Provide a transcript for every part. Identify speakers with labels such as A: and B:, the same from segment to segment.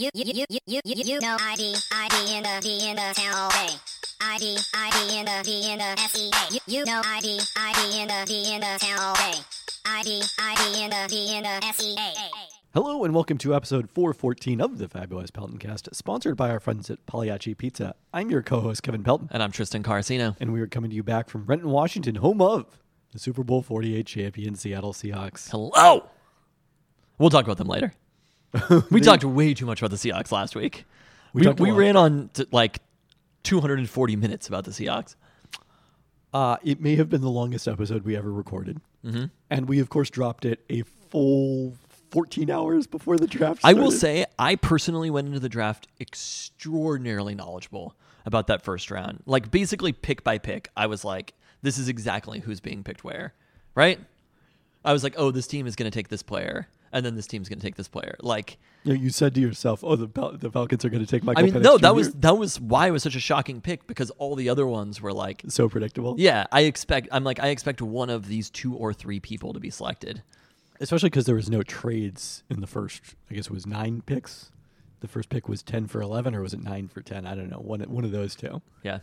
A: You know ID in the town all day. ID in the SEA. You know ID in the town all day. ID in the SEA.
B: Hello and welcome to episode 414 of the Fabulous Pelton Cast, sponsored by our friends at Pagliacci Pizza. I'm your co-host, Kevin Pelton.
C: And I'm Tristan Carcino.
B: And we are coming to you back from Renton, Washington, home of the Super Bowl 48 champion Seattle Seahawks.
C: Hello! We'll talk about them later. We talked way too much about the Seahawks last week. We ran on to like 240 minutes about the Seahawks.
B: It may have been the longest episode we ever recorded.
C: Mm-hmm.
B: And we, of course, dropped it a full 14 hours before the draft started.
C: I will say, I personally went into the draft extraordinarily knowledgeable about that first round. Like, basically, pick by pick, I was like, this is exactly who's being picked where, right? I was like, oh, this team is going to take this player, and then this team's going to take this player. Like,
B: you said to yourself, oh, the Falcons are going to take Michael Penix
C: no,
B: Jr.?
C: that was why it was such a shocking pick, because all the other ones were like...
B: So predictable?
C: Yeah, I expect one of these 2 or 3 people to be selected.
B: Especially because there was no trades in the first, I guess it was 9 picks. The first pick was 10 for 11, or was it 9 for 10? I don't know. One of those two.
C: Yeah.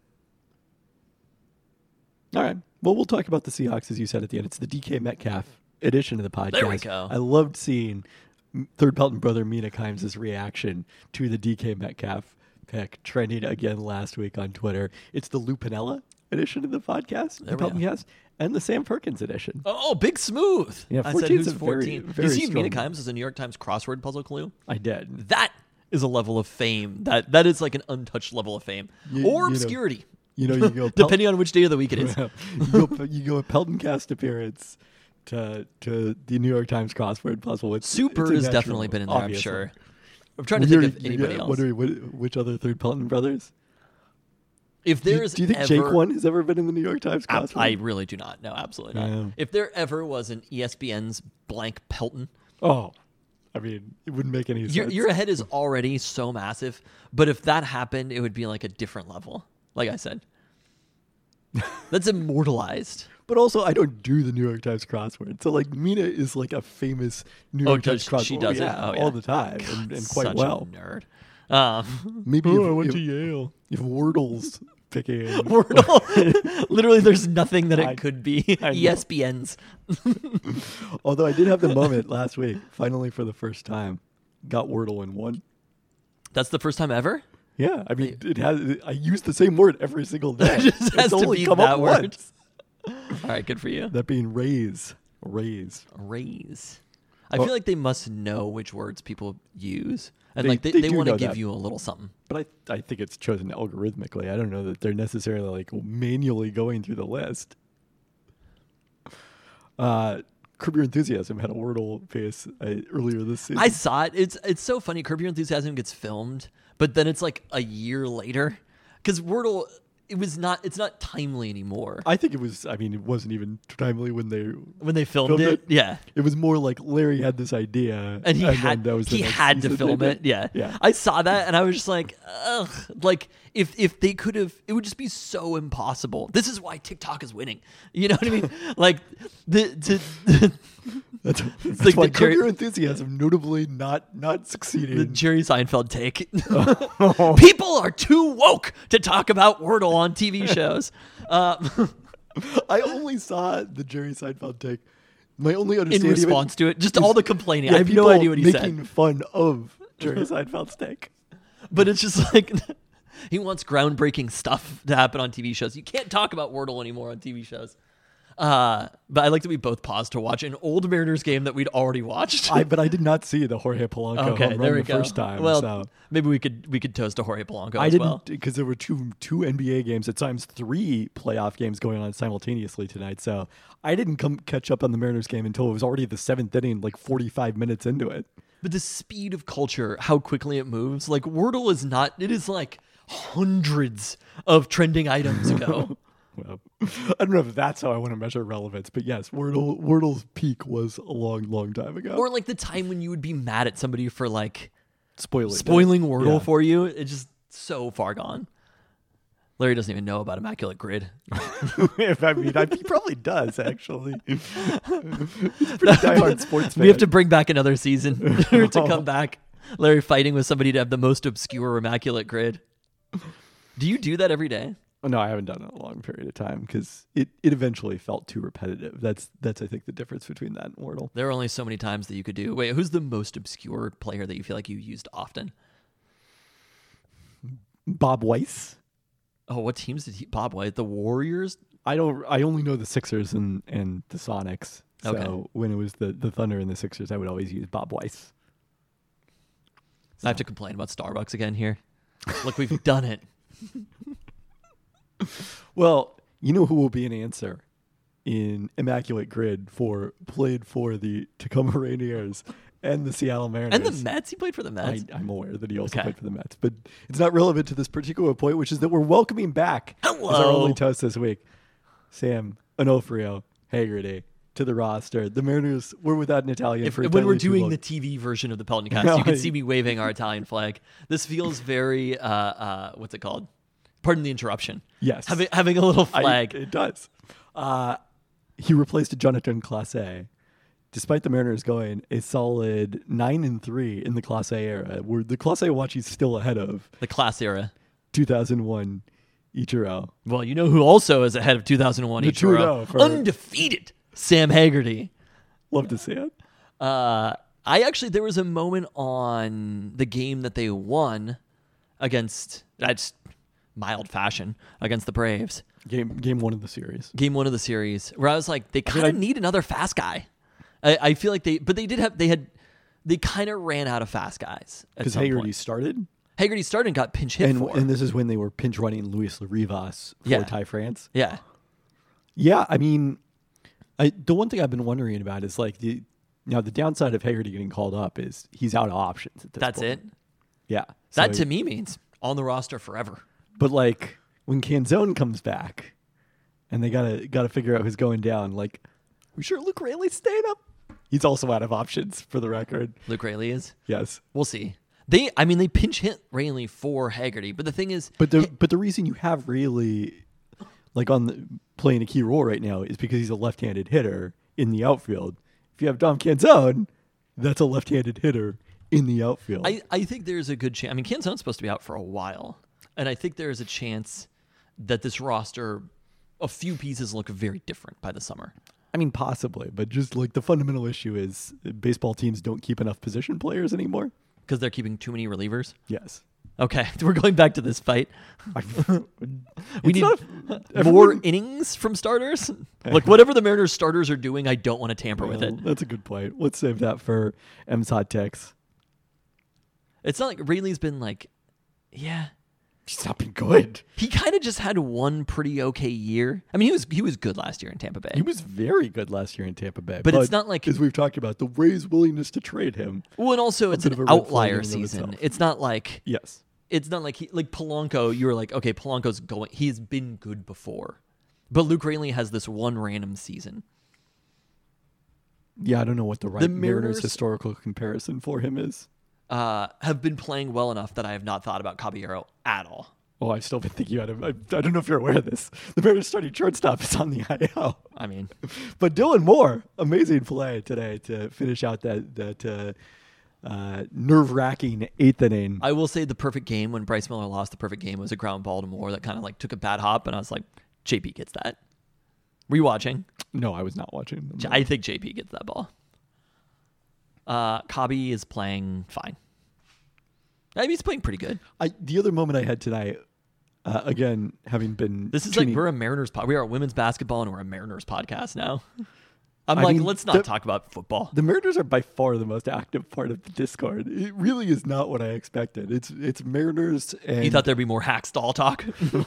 B: All right. Well, we'll talk about the Seahawks, as you said at the end. It's the DK Metcalf edition of the podcast.
C: There we go.
B: I loved seeing third Pelton brother Mina Kimes' reaction to the DK Metcalf pick, trending again last week on Twitter. It's the Lou Piniella edition of the podcast, the Pelton Cast, and the Sam Perkins edition.
C: Oh, Big Smooth.
B: Yeah,
C: I said who's 14.
B: Very
C: you see
B: strong.
C: Mina Kimes as a New York Times crossword puzzle clue?
B: I did.
C: That is a level of fame. That is like an untouched level of fame. Or obscurity.
B: You go
C: depending on which day of the week it is.
B: you go a Pelton Cast appearance to the New York Times crossword puzzle.
C: Super has definitely been in there,
B: obviously.
C: I'm sure. I'm trying to think of anybody else.
B: Which other third Pelton brothers?
C: If there's
B: do you think Jake one has ever been in the New York Times crossword?
C: I really do not. No, absolutely not.
B: Yeah.
C: If there ever was an ESPN's blank Pelton.
B: Oh, I mean, it wouldn't make any sense.
C: Your head is already so massive, but if that happened, it would be like a different level. Like I said. That's immortalized.
B: But also, I don't do the New York Times crossword. So, like, Mina is like a famous New York Times crossword.
C: She does it
B: all the time,
C: God,
B: and quite
C: such
B: well.
C: A nerd.
B: Maybe I went to Yale. If Wordle's picking
C: Wordle, literally, there's nothing that it could be. ESPN's.
B: Although I did have the moment last week, finally for the first time, got Wordle in one.
C: That's the first time ever?
B: Yeah, I mean, it has. I use the same word every single day.
C: It just has
B: it's
C: to
B: only
C: be
B: come
C: that
B: up
C: word.
B: Once.
C: All right, good for you.
B: That being raise.
C: I feel like they must know which words people use, and
B: they
C: they
B: do
C: want to
B: know
C: give
B: that.
C: you a little something.
B: But I think it's chosen algorithmically. I don't know that they're necessarily like manually going through the list. Curb Your Enthusiasm had a Wordle face earlier this season.
C: I saw it. It's so funny. Curb Your Enthusiasm gets filmed, but then it's like a year later because Wordle. It's not timely anymore.
B: I think it was. I mean, it wasn't even timely when they
C: filmed it. Yeah,
B: it was more like Larry had this idea,
C: and he had to film it. Yeah, I saw that, and I was just like, ugh. Like if they could have, it would just be so impossible. This is why TikTok is winning. You know what I mean? Like
B: That's
C: like
B: why Curb Your Enthusiasm notably not succeeding.
C: The Jerry Seinfeld take. People are too woke to talk about Wordle on TV shows.
B: I only saw the Jerry Seinfeld take. My only understanding
C: in response to it, just all the complaining.
B: Yeah,
C: I have no idea what he said.
B: Making fun of Jerry Seinfeld's take.
C: But it's just like he wants groundbreaking stuff to happen on TV shows. You can't talk about Wordle anymore on TV shows. But I like that we both paused to watch an old Mariners game that we'd already watched.
B: But I did not see the Jorge Polanco home run the first time.
C: Well,
B: so.
C: Maybe we could toast to Jorge Polanco
B: I
C: as
B: didn't,
C: well.
B: Because there were two NBA games, at times 3 playoff games going on simultaneously tonight. So I didn't catch up on the Mariners game until it was already the 7th inning, like 45 minutes into it.
C: But the speed of culture, how quickly it moves, like Wordle is not, it is like hundreds of trending items ago.
B: Well, I don't know if that's how I want to measure relevance, but yes, Wordle's peak was a long, long time ago.
C: Or like the time when you would be mad at somebody for like
B: spoiling
C: Wordle for you. It's just so far gone. Larry doesn't even know about Immaculate Grid.
B: He probably does, actually. He's a pretty diehard sports fan.
C: We have to bring back another season to come back. Larry fighting with somebody to have the most obscure immaculate grid. Do you do that every day?
B: Oh, no, I haven't done it in a long period of time because it eventually felt too repetitive. That's I think the difference between that and Wordle.
C: There are only so many times that you could do. Wait, who's the most obscure player that you feel like you used often?
B: Bob Weiss.
C: Oh, what teams did Bob White? The Warriors?
B: I only know the Sixers and the Sonics. So
C: Okay.
B: when it was the Thunder and the Sixers, I would always use Bob Weiss.
C: I have to complain about Starbucks again here. Look, we've done it.
B: Well, you know who will be an answer in Immaculate Grid played for the Tacoma Rainiers and the Seattle Mariners.
C: And the Mets? He played for the Mets?
B: I'm aware that he also
C: Okay.
B: played for the Mets, but it's not relevant to this particular point, which is that we're welcoming back as our
C: Hello.
B: only toast this week, Sam Onofrio Haggerty to the roster. The Mariners were without an Italian for
C: When we're
B: entirely too
C: doing
B: long.
C: the TV version of the Pelton Cast,
B: No,
C: you can
B: I-
C: see me waving our Italian flag. This feels very, what's it called? Pardon the interruption.
B: Yes.
C: Having a little flag.
B: It does. He replaced Jonathan Clase. Despite the Mariners going a solid 9-3 in the Clase era, where the Clase watch is still ahead of
C: The class era.
B: 2001 Ichiro.
C: Well, you know who also is ahead of 2001
B: The
C: Ichiro?
B: 2-0 for-
C: Undefeated Sam Haggerty.
B: Love to see it.
C: There was a moment on the game that they won against, that's mild fashion, against the Braves.
B: Game one of the series.
C: Game one of the series, where I was like, they kind of need another fast guy. I feel like they kind of ran out of fast guys at
B: Because
C: some
B: Haggerty
C: point.
B: started,
C: Haggerty started and got pinch hit for.
B: and this is when they were pinch running Luis Rivas for
C: Yeah.
B: Ty France.
C: Yeah.
B: Yeah, I mean, the one thing I've been wondering about is like the downside of Haggerty getting called up is he's out of options at this
C: That's
B: point.
C: it.
B: Yeah.
C: That
B: So-
C: to me means on the roster forever.
B: But like when Canzone comes back, and they gotta figure out who's going down. Like, we sure Luke Rayleigh's staying up? He's also out of options for the record.
C: Luke Rayleigh is.
B: Yes,
C: We'll see. They pinch hit Rayleigh for Haggerty, but the thing is,
B: but the reason you have Rayleigh like playing a key role right now is because he's a left-handed hitter in the outfield. If you have Dom Canzone, that's a left-handed hitter in the outfield.
C: I think there's a good chance. I mean, Canzone's supposed to be out for a while, and I think there's a chance that this roster, a few pieces look very different by the summer.
B: I mean, possibly, but just like the fundamental issue is baseball teams don't keep enough position players anymore.
C: Because they're keeping too many relievers.
B: Yes.
C: Okay, we're going back to this fight. We
B: It's
C: need
B: not-
C: more
B: everyone-
C: innings from starters. Look, whatever the Mariners starters are doing, I don't want to tamper with
B: Well,
C: it.
B: That's a good point. Let's save that for M's hot takes.
C: It's not like Rayleigh's been like, yeah.
B: He's not been good.
C: He kind of just had one pretty okay year. I mean, he was good last year in Tampa Bay.
B: He was very good last year in Tampa Bay.
C: But it's not like-
B: as we've talked about, the Rays' willingness to trade him.
C: Well, and also it's
B: bit
C: an
B: of a red flag
C: outlier
B: in and of
C: season.
B: itself.
C: It's not like
B: Yes.
C: Polanco. You were like, okay, Polanco's going. He's been good before, but Luke Rayleigh has this one random season.
B: Yeah, I don't know what the
C: Mariners-
B: Mariners historical comparison for him is.
C: Have been playing well enough that I have not thought about Caballero at all.
B: Oh, I've still been thinking about him. I don't know if you're aware of this. The Mariners starting shortstop is on the IL.
C: I mean,
B: But Dylan Moore, amazing play today to finish out that nerve-wracking eighth inning.
C: I will say the perfect game when Bryce Miller lost the perfect game was a ground ball to Moore that kind of like took a bad hop, and I was like, JP gets that. Were you watching?
B: No, I was not watching.
C: I think JP gets that ball. Cobby is playing fine. I mean, he's playing pretty good.
B: The other moment I had tonight, again, having been
C: This is
B: tuning-
C: like we're a Mariners we are a women's basketball and we're a Mariners podcast now.
B: I
C: like,
B: mean,
C: let's not talk about football.
B: The Mariners are by far the most active part of the Discord. It really is not what I expected. It's Mariners and
C: You thought there'd be more Hackstall talk?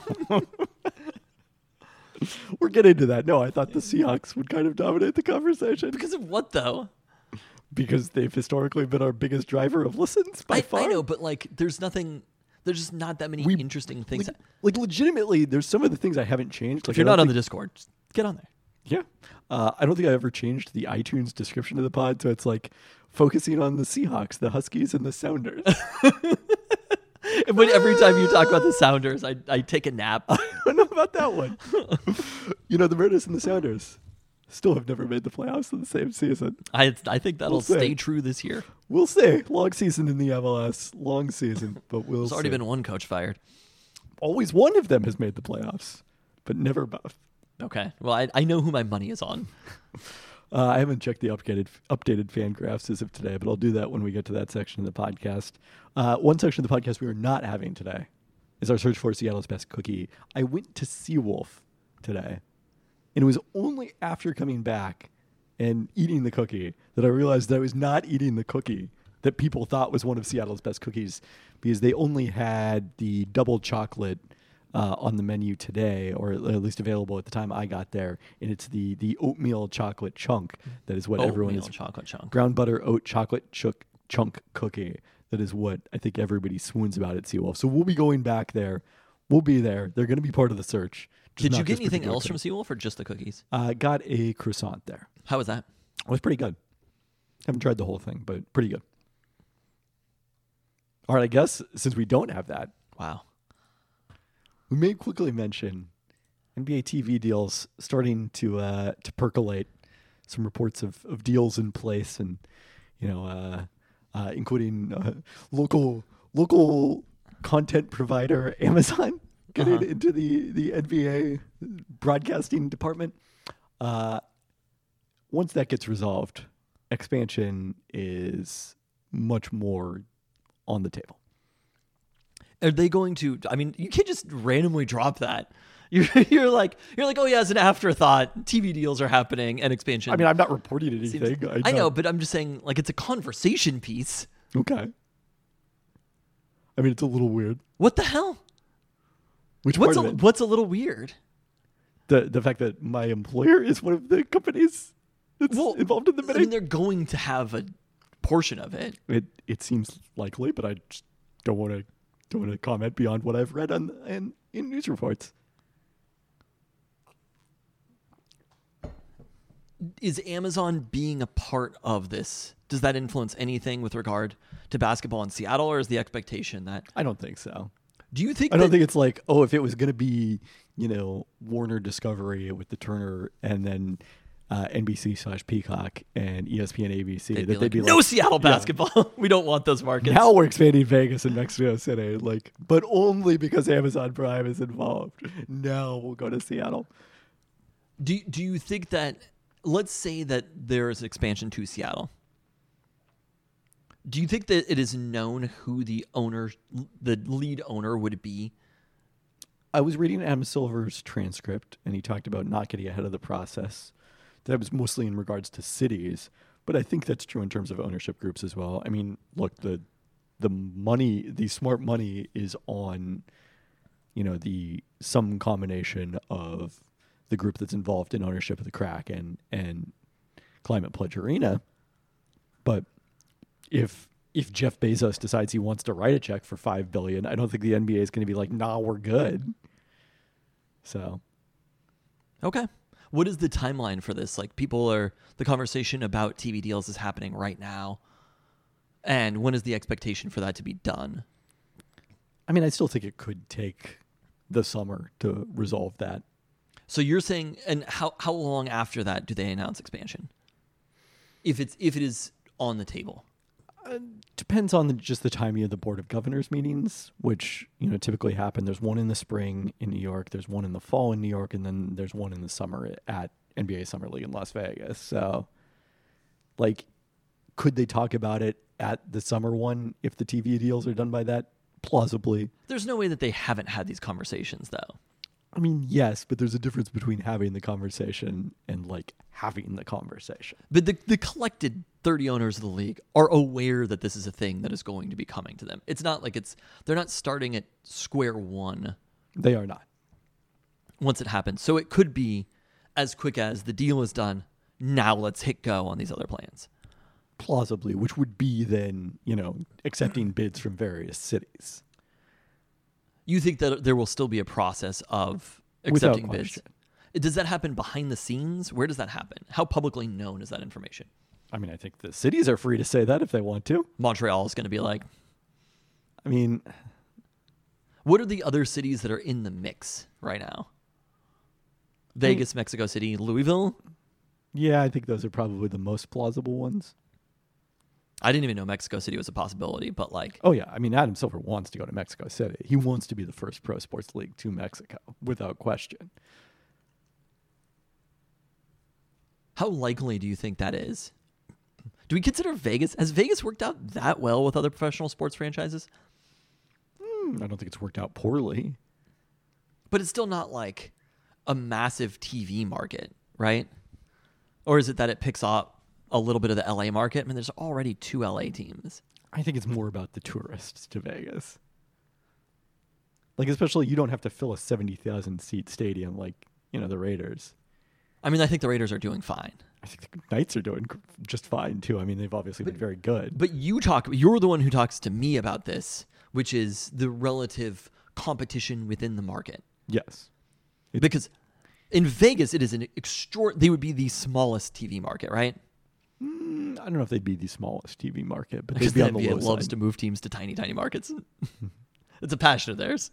B: we're getting to that. No, I thought the Seahawks would kind of dominate the conversation
C: Because of what though?
B: because they've historically been our biggest driver of listens by far.
C: I know, but like, there's just not that many interesting things.
B: Like legitimately, there's some of the things I haven't changed. Like,
C: If you're not on the Discord, just get on there.
B: Yeah. I don't think I ever changed the iTunes description of the pod, so it's like focusing on the Seahawks, the Huskies, and the Sounders.
C: But every time you talk about the Sounders, I take a nap.
B: I don't know about that one. The Mariners and the Sounders. still have never made the playoffs in the same season.
C: I think that'll
B: We'll see.
C: stay true this year.
B: We'll see. Long season in the MLS. Long season, but we'll
C: There's already
B: see.
C: been one coach fired.
B: Always one of them has made the playoffs, but never both.
C: Okay. Well, I know who my money is on.
B: I haven't checked the updated fan graphs as of today, but I'll do that when we get to that section of the podcast. One section of the podcast we are not having today is our search for Seattle's best cookie. I went to Seawolf today, and it was only after coming back and eating the cookie that I realized that I was not eating the cookie that people thought was one of Seattle's best cookies, because they only had the double chocolate on the menu today, or at least available at the time I got there, and it's the oatmeal chocolate chunk. That is what everyone is.
C: Chocolate chunk.
B: Brown butter oat chocolate chunk cookie. That is what I think everybody swoons about at Seawolf. So we'll be going back there. We'll be there. They're going to be part of the search. just
C: Did
B: not
C: you get
B: this
C: anything
B: particular
C: else from
B: cookie.
C: Seawolf or just the cookies?
B: Got a croissant there.
C: How was that?
B: It was pretty good. Haven't tried the whole thing, but pretty good. All right, I guess since we don't have that,
C: Wow.
B: we may quickly mention NBA TV deals starting to percolate. Some reports of deals in place, and including local content provider Amazon getting into the NBA broadcasting department. Once that gets resolved, expansion is much more on the table.
C: Are they going to? I mean, you can't just randomly drop that. You're like, oh yeah, as an afterthought, TV deals are happening and expansion.
B: I mean, I'm not reporting anything.
C: I know, but I'm just saying, like, it's a conversation piece.
B: Okay. I mean, it's a little weird.
C: What the hell?
B: Which
C: What's
B: part of it?
C: what's a little weird?
B: The fact that my employer is one of the companies that's involved in the
C: I
B: bidding?
C: mean, they're going to have a portion of it.
B: It seems likely, but I just don't want to comment beyond what I've read in news reports.
C: Is Amazon being a part of this? Does that influence anything with regard to basketball in Seattle, or is the expectation that?
B: I don't think so.
C: Do you think?
B: I don't think it's like, oh, if it was going to be, Warner Discovery with the Turner and then NBC/Peacock and ESPN ABC, they'd be like,
C: no Seattle basketball. We don't want those markets.
B: now we're expanding Vegas and Mexico City, but only because Amazon Prime is involved. Now we'll go to Seattle.
C: Do you think that? Let's say that there is expansion to Seattle. Do you think that it is known who the lead owner would be?
B: I was reading Adam Silver's transcript, and he talked about not getting ahead of the process. That was mostly in regards to cities, but I think that's true in terms of ownership groups as well. I mean, look, the money, the smart money is on, some combination of the group that's involved in ownership of the Crack and Climate Pledge Arena. But if Jeff Bezos decides he wants to write a check for $5 billion, I don't think the NBA is going to be like, nah, we're good. So,
C: Okay. What is the timeline for this? Like, the conversation about TV deals is happening right now. And when is the expectation for that to be done?
B: I mean, I still think it could take the summer to resolve that.
C: So you're saying, and how long after that do they announce expansion? If it is on the table.
B: Depends on just the timing of the Board of Governors meetings, which typically happen. There's one in the spring in New York, there's one in the fall in New York, and then there's one in the summer at NBA Summer League in Las Vegas. So, could they talk about it at the summer one if the TV deals are done by that? Plausibly.
C: There's no way that they haven't had these conversations, though.
B: I mean, yes, but there's a difference between having the conversation and having the conversation.
C: But the collected 30 owners of the league are aware that this is a thing that is going to be coming to them. It's not like they're not starting at square one.
B: They are not.
C: Once it happens. So it could be as quick as the deal is done. Now let's hit go on these other plans.
B: Plausibly, which would be then, accepting bids from various cities.
C: You think that there will still be a process of
B: Without
C: accepting bids?
B: question.
C: Does that happen behind the scenes? Where does that happen? How publicly known is that information?
B: I mean, I think the cities are free to say that if they want to.
C: Montreal is going to be like,
B: I mean,
C: what are the other cities that are in the mix right now? Vegas, Mexico City, Louisville?
B: Yeah, I think those are probably the most plausible ones.
C: I didn't even know Mexico City was a possibility, but like,
B: Oh, yeah. I mean, Adam Silver wants to go to Mexico City. He wants to be the first pro sports league to Mexico, without question.
C: how likely do you think that is? Do we consider Vegas? Has Vegas worked out that well with other professional sports franchises?
B: I don't think it's worked out poorly.
C: But it's still not like a massive TV market, right? Or is it that it picks up a little bit of the LA market? I mean, there's already 2 LA teams.
B: I think it's more about the tourists to Vegas. Like, especially, you don't have to fill a 70,000 seat stadium like, the Raiders.
C: I mean, I think the Raiders are doing fine.
B: I think the Knights are doing just fine, too. I mean, they've obviously been very good.
C: But you're the one who talks to me about this, which is the relative competition within the market.
B: Yes.
C: Because in Vegas, it is they would be the smallest TV market, right?
B: I don't know if they'd be the smallest TV market, but
C: Because
B: they'd be
C: the
B: on the
C: NBA
B: low
C: loves
B: side.
C: to move teams to tiny, tiny markets. It's a passion of theirs.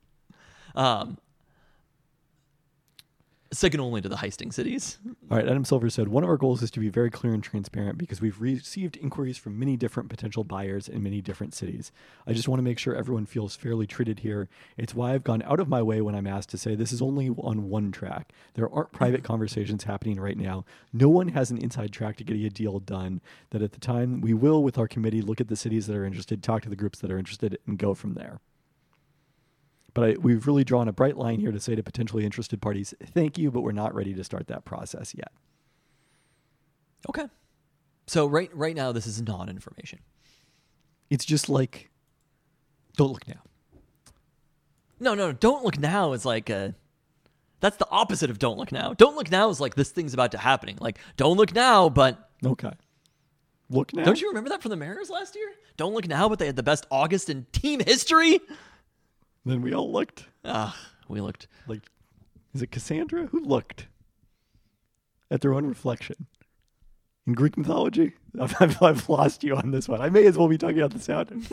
C: Second only to the heisting cities.
B: All right, Adam Silver said, one of our goals is to be very clear and transparent because we've received inquiries from many different potential buyers in many different cities. I just want to make sure everyone feels fairly treated here. It's why I've gone out of my way when I'm asked to say this is only on one track. There aren't private conversations happening right now. No one has an inside track to getting a deal done. That at the time we will, with our committee, look at the cities that are interested, talk to the groups that are interested, and go from there. But we've really drawn a bright line here to say to potentially interested parties, thank you, but we're not ready to start that process yet.
C: Okay. So right now, this is non-information.
B: It's just like, don't look now.
C: No. Don't look now is like that's the opposite of don't look now. Don't look now is like this thing's about to happening. Like don't look now, but
B: Okay. Look now.
C: don't you remember that from the Mariners last year? Don't look now, but they had the best August in team history.
B: Then we all looked.
C: We looked.
B: Like, is it Cassandra? Who looked at their own reflection? In Greek mythology? I've lost you on this one. I may as well be talking about the Sounders.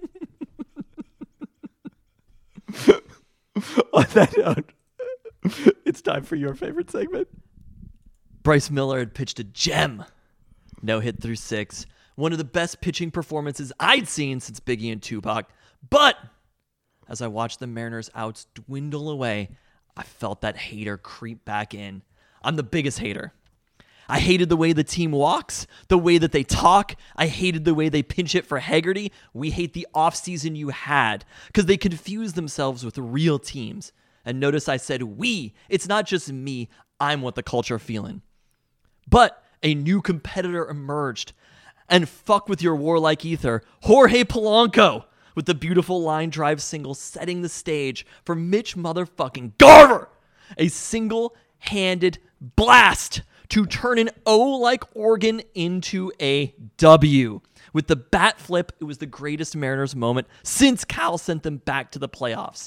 B: On that note, it's time for your favorite segment.
C: Bryce Miller had pitched a gem. No hit through 6. One of the best pitching performances I'd seen since Biggie and Tupac. But as I watched the Mariners' outs dwindle away, I felt that hater creep back in. I'm the biggest hater. I hated the way the team walks, the way that they talk. I hated the way they pinch it for Haggerty. We hate the offseason you had because they confuse themselves with real teams. And notice I said we. It's not just me. I'm what the culture feeling. But a new competitor emerged. And fuck with your warlike ether, Jorge Polanco, with the beautiful line drive single setting the stage for Mitch motherfucking Garver. A single-handed blast to turn an O like Oregon into a W. With the bat flip, it was the greatest Mariners moment since Cal sent them back to the playoffs.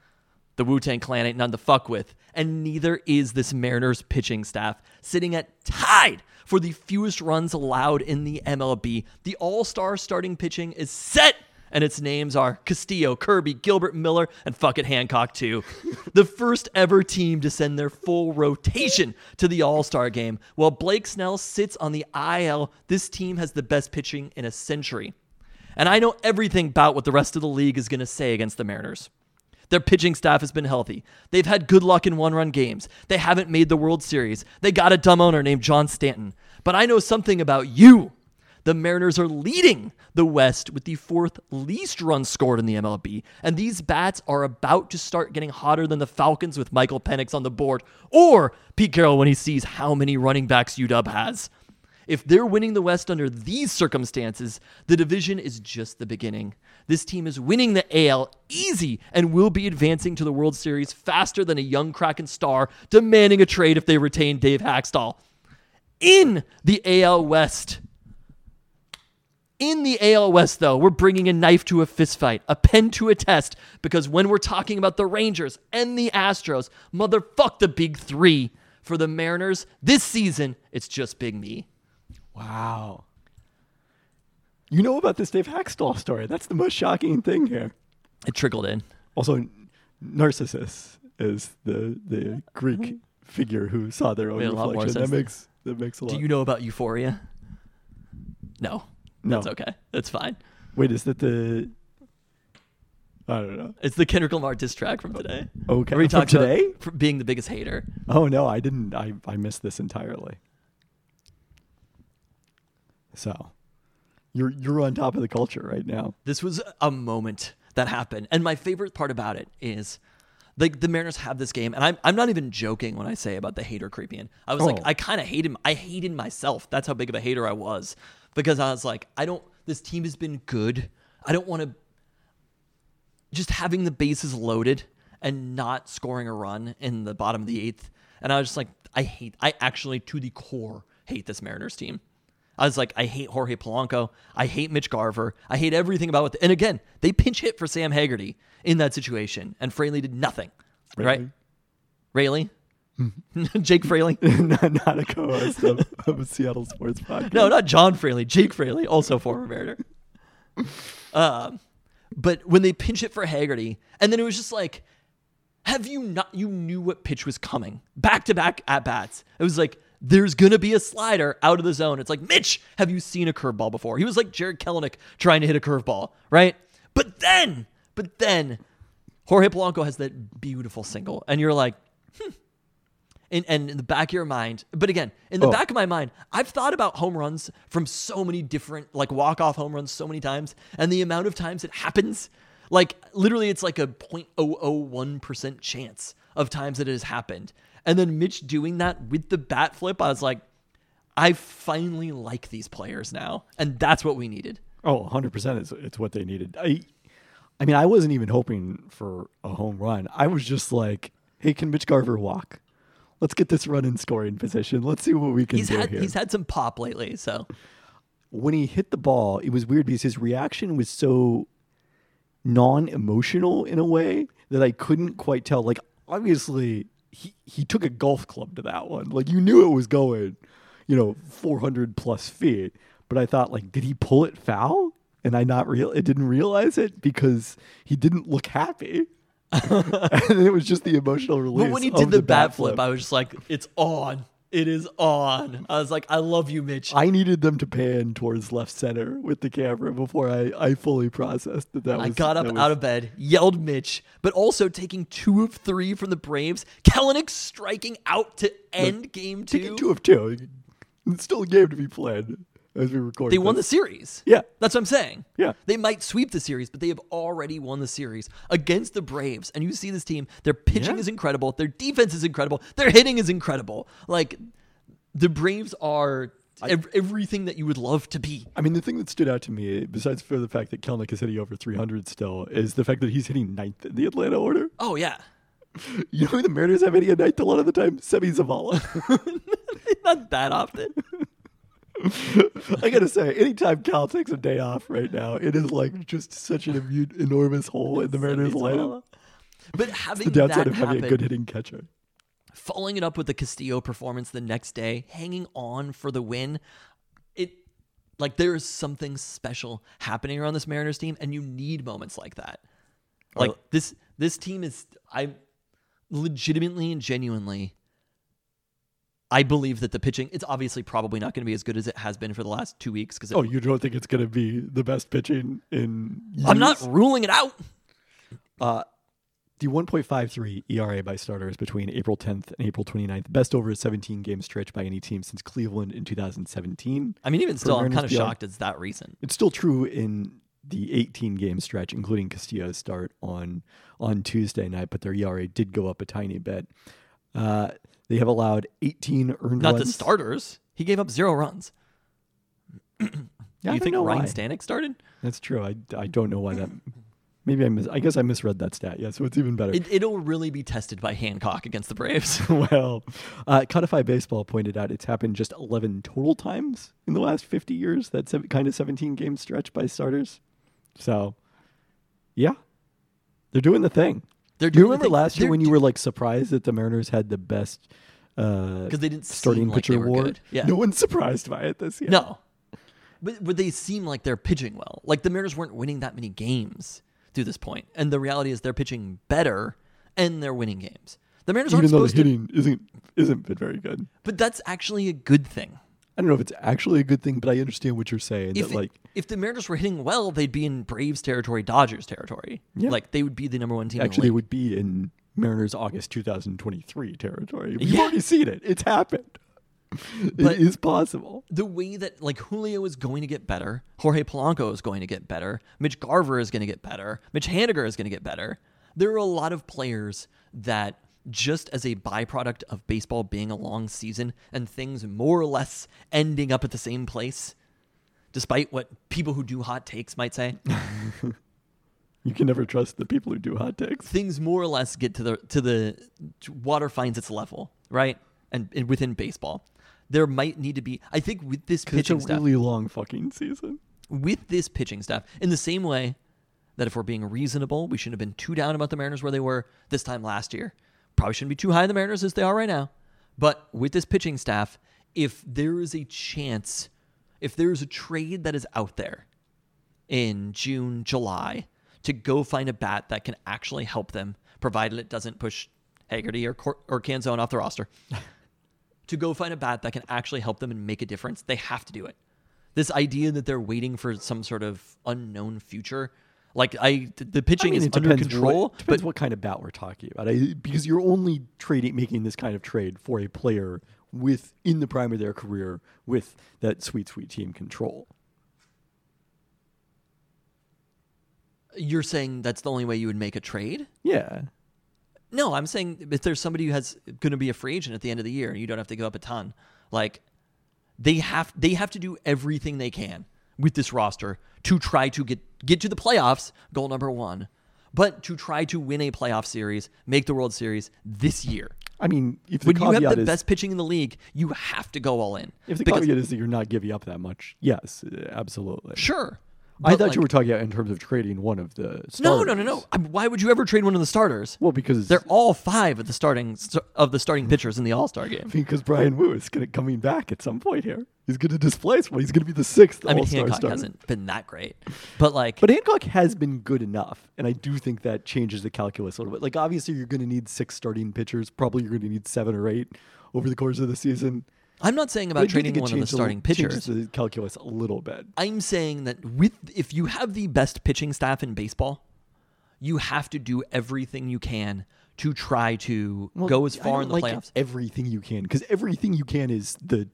C: The Wu-Tang Clan ain't none to fuck with, and neither is this Mariners pitching staff, sitting at tied for the fewest runs allowed in the MLB. The all-star starting pitching is set, and its names are Castillo, Kirby, Gilbert, Miller, and fuck it, Hancock too. The first ever team to send their full rotation to the All-Star game. While Blake Snell sits on the IL, this team has the best pitching in a century. And I know everything about what the rest of the league is going to say against the Mariners. Their pitching staff has been healthy. They've had good luck in one-run games. They haven't made the World Series. They got a dumb owner named John Stanton. But I know something about you. The Mariners are leading the West with the 4th least runs scored in the MLB, and these bats are about to start getting hotter than the Falcons with Michael Penix on the board, or Pete Carroll when he sees how many running backs UW has. If they're winning the West under these circumstances, the division is just the beginning. This team is winning the AL easy and will be advancing to the World Series faster than a young Kraken star demanding a trade if they retain Dave Haxtell. In the AL West, though, we're bringing a knife to a fistfight, a pen to a test, because when we're talking about the Rangers and the Astros, motherfuck the big 3. For the Mariners, this season, it's just Big Me.
B: Wow. You know about this Dave Haxtell story. That's the most shocking thing here.
C: It trickled in.
B: Also, Narcissus is the Greek figure who saw their own
C: Made a lot more
B: reflection.
C: sense
B: That
C: than-
B: makes That makes a lot.
C: Do you know about Euphoria? No.
B: No.
C: That's okay. That's fine.
B: Wait, is that the? I don't know.
C: It's the Kendrick Lamar diss track from today.
B: Okay.
C: Where he
B: From
C: talks about
B: today?
C: being the biggest hater.
B: Oh no, I didn't. I missed this entirely. So, you're on top of the culture right now.
C: This was a moment that happened, and my favorite part about it is, like, the Mariners have this game, and I'm not even joking when I say about the hater creeping in. I was like, I kind of hate him. I hated myself. That's how big of a hater I was, because I was like, this team has been good. I don't want to just having the bases loaded and not scoring a run in the bottom of the 8th. And I was just like, I actually to the core hate this Mariners team. I was like, I hate Jorge Polanco. I hate Mitch Garver. I hate everything about it. And again, they pinch hit for Sam Haggerty in that situation, and Fraley did nothing. Right? Rayleigh? Jake Fraley?
B: not a co-host of a Seattle sports podcast.
C: No, not John Fraley. Jake Fraley, also former Mariner. But when they pinch it for Haggerty, and then it was just like, you knew what pitch was coming. Back-to-back at-bats. It was like, there's going to be a slider out of the zone. It's like, Mitch, have you seen a curveball before? He was like Jared Kelenic trying to hit a curveball, right? But then, Jorge Polanco has that beautiful single, and you're like, And in the back of your mind, but again, in the back of my mind, I've thought about home runs from so many different, like, walk-off home runs so many times, and the amount of times it happens, like, literally it's like a 0.001% chance of times that it has happened. And then Mitch doing that with the bat flip, I was like, I finally like these players now, and that's what we needed.
B: Oh, 100%. It's what they needed. I mean, I wasn't even hoping for a home run. I was just like, hey, can Mitch Garver walk? Let's get this run in scoring position. Let's see what we can do here.
C: He's had some pop lately, so.
B: When he hit the ball, it was weird because his reaction was so non-emotional in a way that I couldn't quite tell. Like, obviously, he took a golf club to that one. Like, you knew it was going, 400 plus feet. But I thought, like, did he pull it foul? And I didn't realize it because he didn't look happy. And it was just the emotional release.
C: But when he did the bat flip, I was just like, it's on. It is on. I was like, I love you, Mitch.
B: I needed them to pan towards left center with the camera before I fully processed that was.
C: I got up out of bed, yelled Mitch, but also taking 2 of 3 from the Braves. Kelenic striking out to end game 2.
B: Taking 2 of 2. It's still a game to be played as we record.
C: They won the series.
B: Yeah.
C: That's what I'm saying.
B: Yeah.
C: They might sweep the series, but they have already won the series against the Braves. And you see this team, their pitching is incredible. Their defense is incredible. Their hitting is incredible. Like, the Braves are everything that you would love to be.
B: I mean, the thing that stood out to me, besides for the fact that Kelenic is hitting over 300 still, is the fact that he's hitting 9th in the Atlanta order.
C: Oh, yeah.
B: You know who the Mariners have hitting a 9th a lot of the time? Semi Zavala.
C: Not that often.
B: I gotta say, anytime Cal takes a day off right now, it is like just such an enormous hole in the Mariners lineup.
C: But having
B: The downside
C: that
B: of having
C: happen,
B: a good hitting catcher.
C: following it up with the Castillo performance the next day, hanging on for the win, there is something special happening around this Mariners team, and you need moments like that. Like, this team is, I legitimately and genuinely, I believe that the pitching, it's obviously probably not going to be as good as it has been for the last 2 weeks.
B: You don't think it's going to be the best pitching in years?
C: I'm not ruling it out.
B: The 1.53 ERA by starters between April 10th and April 29th, best over a 17-game stretch by any team since Cleveland in 2017.
C: I mean, even still, I'm kind of
B: Mariners
C: shocked it's that recent.
B: It's still true in the 18-game stretch, including Castillo's start on Tuesday night, but their ERA did go up a tiny bit. They have allowed 18 earned runs.
C: Not the starters. He gave up 0 runs.
B: Yeah,
C: Do you think Ryan Stanek started?
B: That's true. I don't know why that. Maybe I guess I misread that stat. Yeah, so it's even better.
C: It'll really be tested by Hancock against the Braves.
B: Well, Codify Baseball pointed out it's happened just 11 total times in the last 50 years. That kind of 17-game stretch by starters. So, yeah, they're doing the thing. Do you remember last year when you were like surprised that the Mariners had the best
C: because they didn't
B: starting
C: seem
B: pitcher
C: like they were
B: award?
C: good. Yeah.
B: No one's surprised by it this year.
C: No. But they seem like they're pitching well. Like, the Mariners weren't winning that many games to this point. And the reality is they're pitching better and they're winning games. The Mariners aren't
B: Even though the
C: supposed to.
B: hitting isn't isn't been very good.
C: But that's actually a good thing.
B: I don't know if it's actually a good thing, but I understand what you're saying.
C: If the Mariners were hitting well, they'd be in Braves territory, Dodgers territory.
B: Yeah.
C: Like, they would be the number one team
B: Actually,
C: in
B: they
C: the league.
B: would be in Mariners August 2023 territory. We've already seen it. It's happened.
C: But
B: it is possible.
C: The way that, like, Julio is going to get better, Jorge Polanco is going to get better, Mitch Garver is going to get better, Mitch Haniger is going to get better. There are a lot of players that, just as a byproduct of baseball being a long season and things more or less ending up at the same place, despite what people who do hot takes might say,
B: You can never trust the people who do hot takes.
C: things more or less get to the water finds its level, right? And within baseball, there might need to be, I think, with this
B: Because it's
C: pitching
B: a
C: staff,
B: really long fucking season.
C: with this pitching staff, in the same way that if we're being reasonable, we shouldn't have been too down about the Mariners where they were this time last year. Probably shouldn't be too high on the Mariners as they are right now. But with this pitching staff, if there is a chance, if there is a trade that is out there in June, July, to go find a bat that can actually help them, provided it doesn't push Haggerty or Canzone off the roster, to go find a bat that can actually help them and make a difference, they have to do it. This idea that they're waiting for some sort of unknown future, like the pitching is under control.
B: Depends what kind of bat we're talking about. Because you're only making this kind of trade for a player in the prime of their career with that sweet team control.
C: You're saying that's the only way you would make a trade?
B: Yeah.
C: No, I'm saying if there's somebody who has going to be a free agent at the end of the year and you don't have to give up a ton, like they have to do everything they can with this roster to try to get to the playoffs, goal number one, but to try to win a playoff series, make the World Series this year.
B: I mean, if
C: when you have the best pitching in the league, you have to go all in.
B: If the caveat is that you're not giving up that much, yes, absolutely.
C: Sure.
B: I thought you were talking about in terms of trading one of the starters.
C: No. Why would you ever trade one of the starters?
B: Well, because
C: they're all five of the starting pitchers in the All-Star game.
B: Because Brian Wu is coming back at some point here. He's going to displace one. He's going to be the sixth All-Star
C: Hancock
B: starter.
C: hasn't been that great, but
B: Hancock has been good enough, and I do think that changes the calculus a little bit. Like, obviously, you're going to need 6 starting pitchers. Probably you're going to need 7 or 8 over the course of the season.
C: I'm not saying about trading one of the starting pitchers.
B: Changes the calculus a little bit.
C: I'm saying that if you have the best pitching staff in baseball, you have to do everything you can to try to go as far in the playoffs.
B: Everything you can, because everything you can is the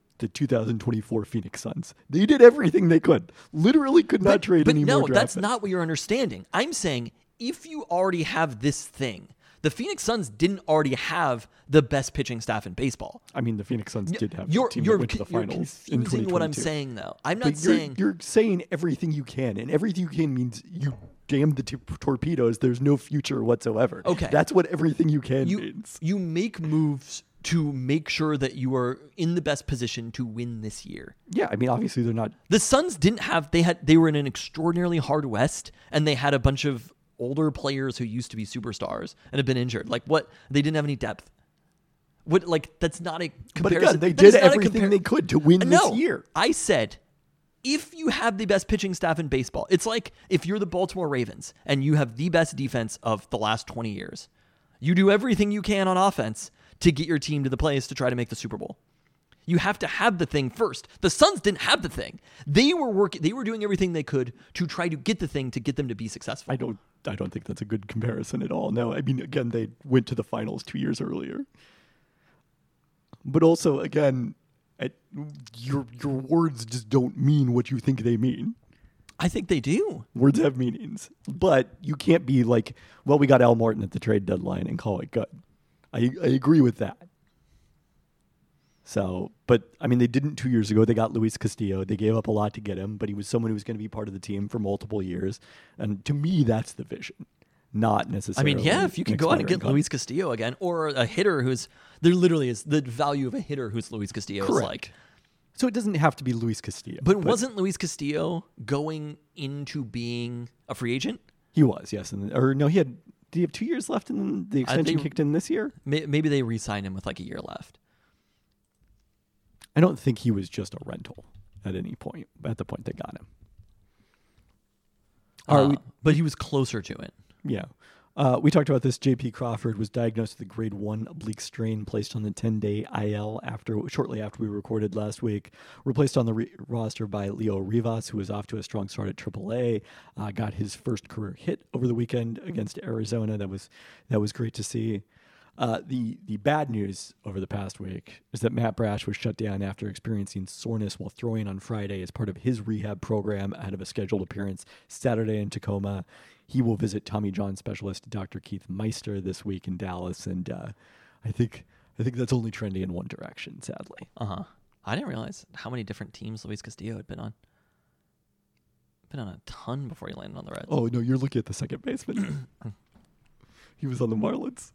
B: 2024 Phoenix Suns. They did everything they could. Literally could not trade any more draft picks.
C: That's not what you're understanding. I'm saying if you already have this thing, the Phoenix Suns didn't already have the best pitching staff in baseball.
B: I mean, the Phoenix Suns did have a team that went to the finals in 2022.
C: You're confusing what I'm saying, though. I'm not saying...
B: You're saying everything you can, and everything you can means you damn the torpedoes. There's no future whatsoever.
C: Okay.
B: That's what everything you can means.
C: You make moves to make sure that you are in the best position to win this year.
B: Yeah, I mean, obviously they're not...
C: The Suns didn't have... They were in an extraordinarily hard West, and they had a bunch of older players who used to be superstars and have been injured. Like, what? They didn't have any depth. What? Like, that's not a comparison.
B: But again, they did everything they could to win this year.
C: I said, if you have the best pitching staff in baseball, it's like if you're the Baltimore Ravens and you have the best defense of the last 20 years, you do everything you can on offense to get your team to the place to try to make the Super Bowl. You have to have the thing first. The Suns didn't have the thing. They were doing everything they could to try to get the thing to get them to be successful.
B: I don't think that's a good comparison at all. No, I mean, again, they went to the finals 2 years earlier. But also, again, your words just don't mean what you think they mean.
C: I think they do.
B: Words have meanings. But you can't be like, well, we got Al Martin at the trade deadline and call it good. I agree with that. So, but I mean, they didn't 2 years ago. They got Luis Castillo. They gave up a lot to get him, but he was someone who was going to be part of the team for multiple years. And to me, that's the vision, not necessarily.
C: I mean, yeah, if you could go out and get Luis Castillo again, or a hitter there literally is the value of a hitter who's Luis Castillo is like.
B: So it doesn't have to be Luis Castillo.
C: But wasn't Luis Castillo going into being a free agent?
B: He was, yes. Did he have 2 years left and the extension kicked in this year?
C: Maybe they re-signed him with like a year left.
B: I don't think he was just a rental at any point, at the point they got him.
C: But he was closer to it.
B: Yeah. We talked about this. J.P. Crawford was diagnosed with a grade 1 oblique strain, placed on the 10-day IL shortly after we recorded last week. Replaced on the roster by Leo Rivas, who was off to a strong start at AAA. Got his first career hit over the weekend against Arizona. That was great to see. The bad news over the past week is that Matt Brash was shut down after experiencing soreness while throwing on Friday as part of his rehab program ahead of a scheduled appearance Saturday in Tacoma. He will visit Tommy John specialist Dr. Keith Meister this week in Dallas, and I think that's only trending in one direction, sadly.
C: I didn't realize how many different teams Luis Castillo had been on. Been on a ton before he landed on the Reds.
B: Oh no, you're looking at the second baseman. He was on the Marlins.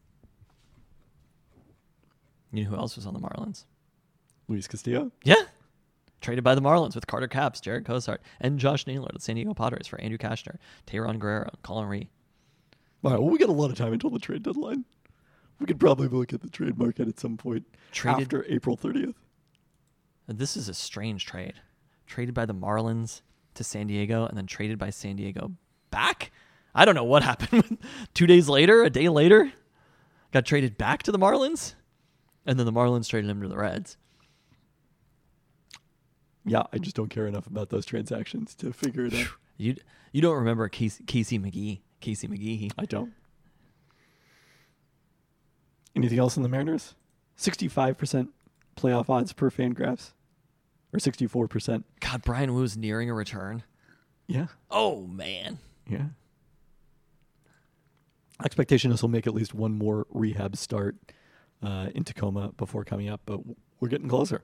C: You know who else was on the Marlins?
B: Luis Castillo?
C: Yeah. Traded by the Marlins with Carter Capps, Jared Cozart, and Josh Naylor to the San Diego Padres for Andrew Kashner, Tayron Guerrero, Colin Ree.
B: All right, well, we got a lot of time until the trade deadline. We could probably look at the trade market at some point after April 30th.
C: This is a strange trade. Traded by the Marlins to San Diego and then traded by San Diego back? I don't know what happened. 2 days later, a day later, got traded back to the Marlins, and then the Marlins traded him to the Reds.
B: Yeah, I just don't care enough about those transactions to figure it out.
C: You don't remember Casey McGee?
B: I don't. Anything else on the Mariners? 65% playoff odds per Fangraphs, or 64%.
C: God, Brian Woo's nearing a return.
B: Yeah.
C: Oh man.
B: Yeah. Expectation is he'll make at least one more rehab start in Tacoma before coming up, but we're getting closer.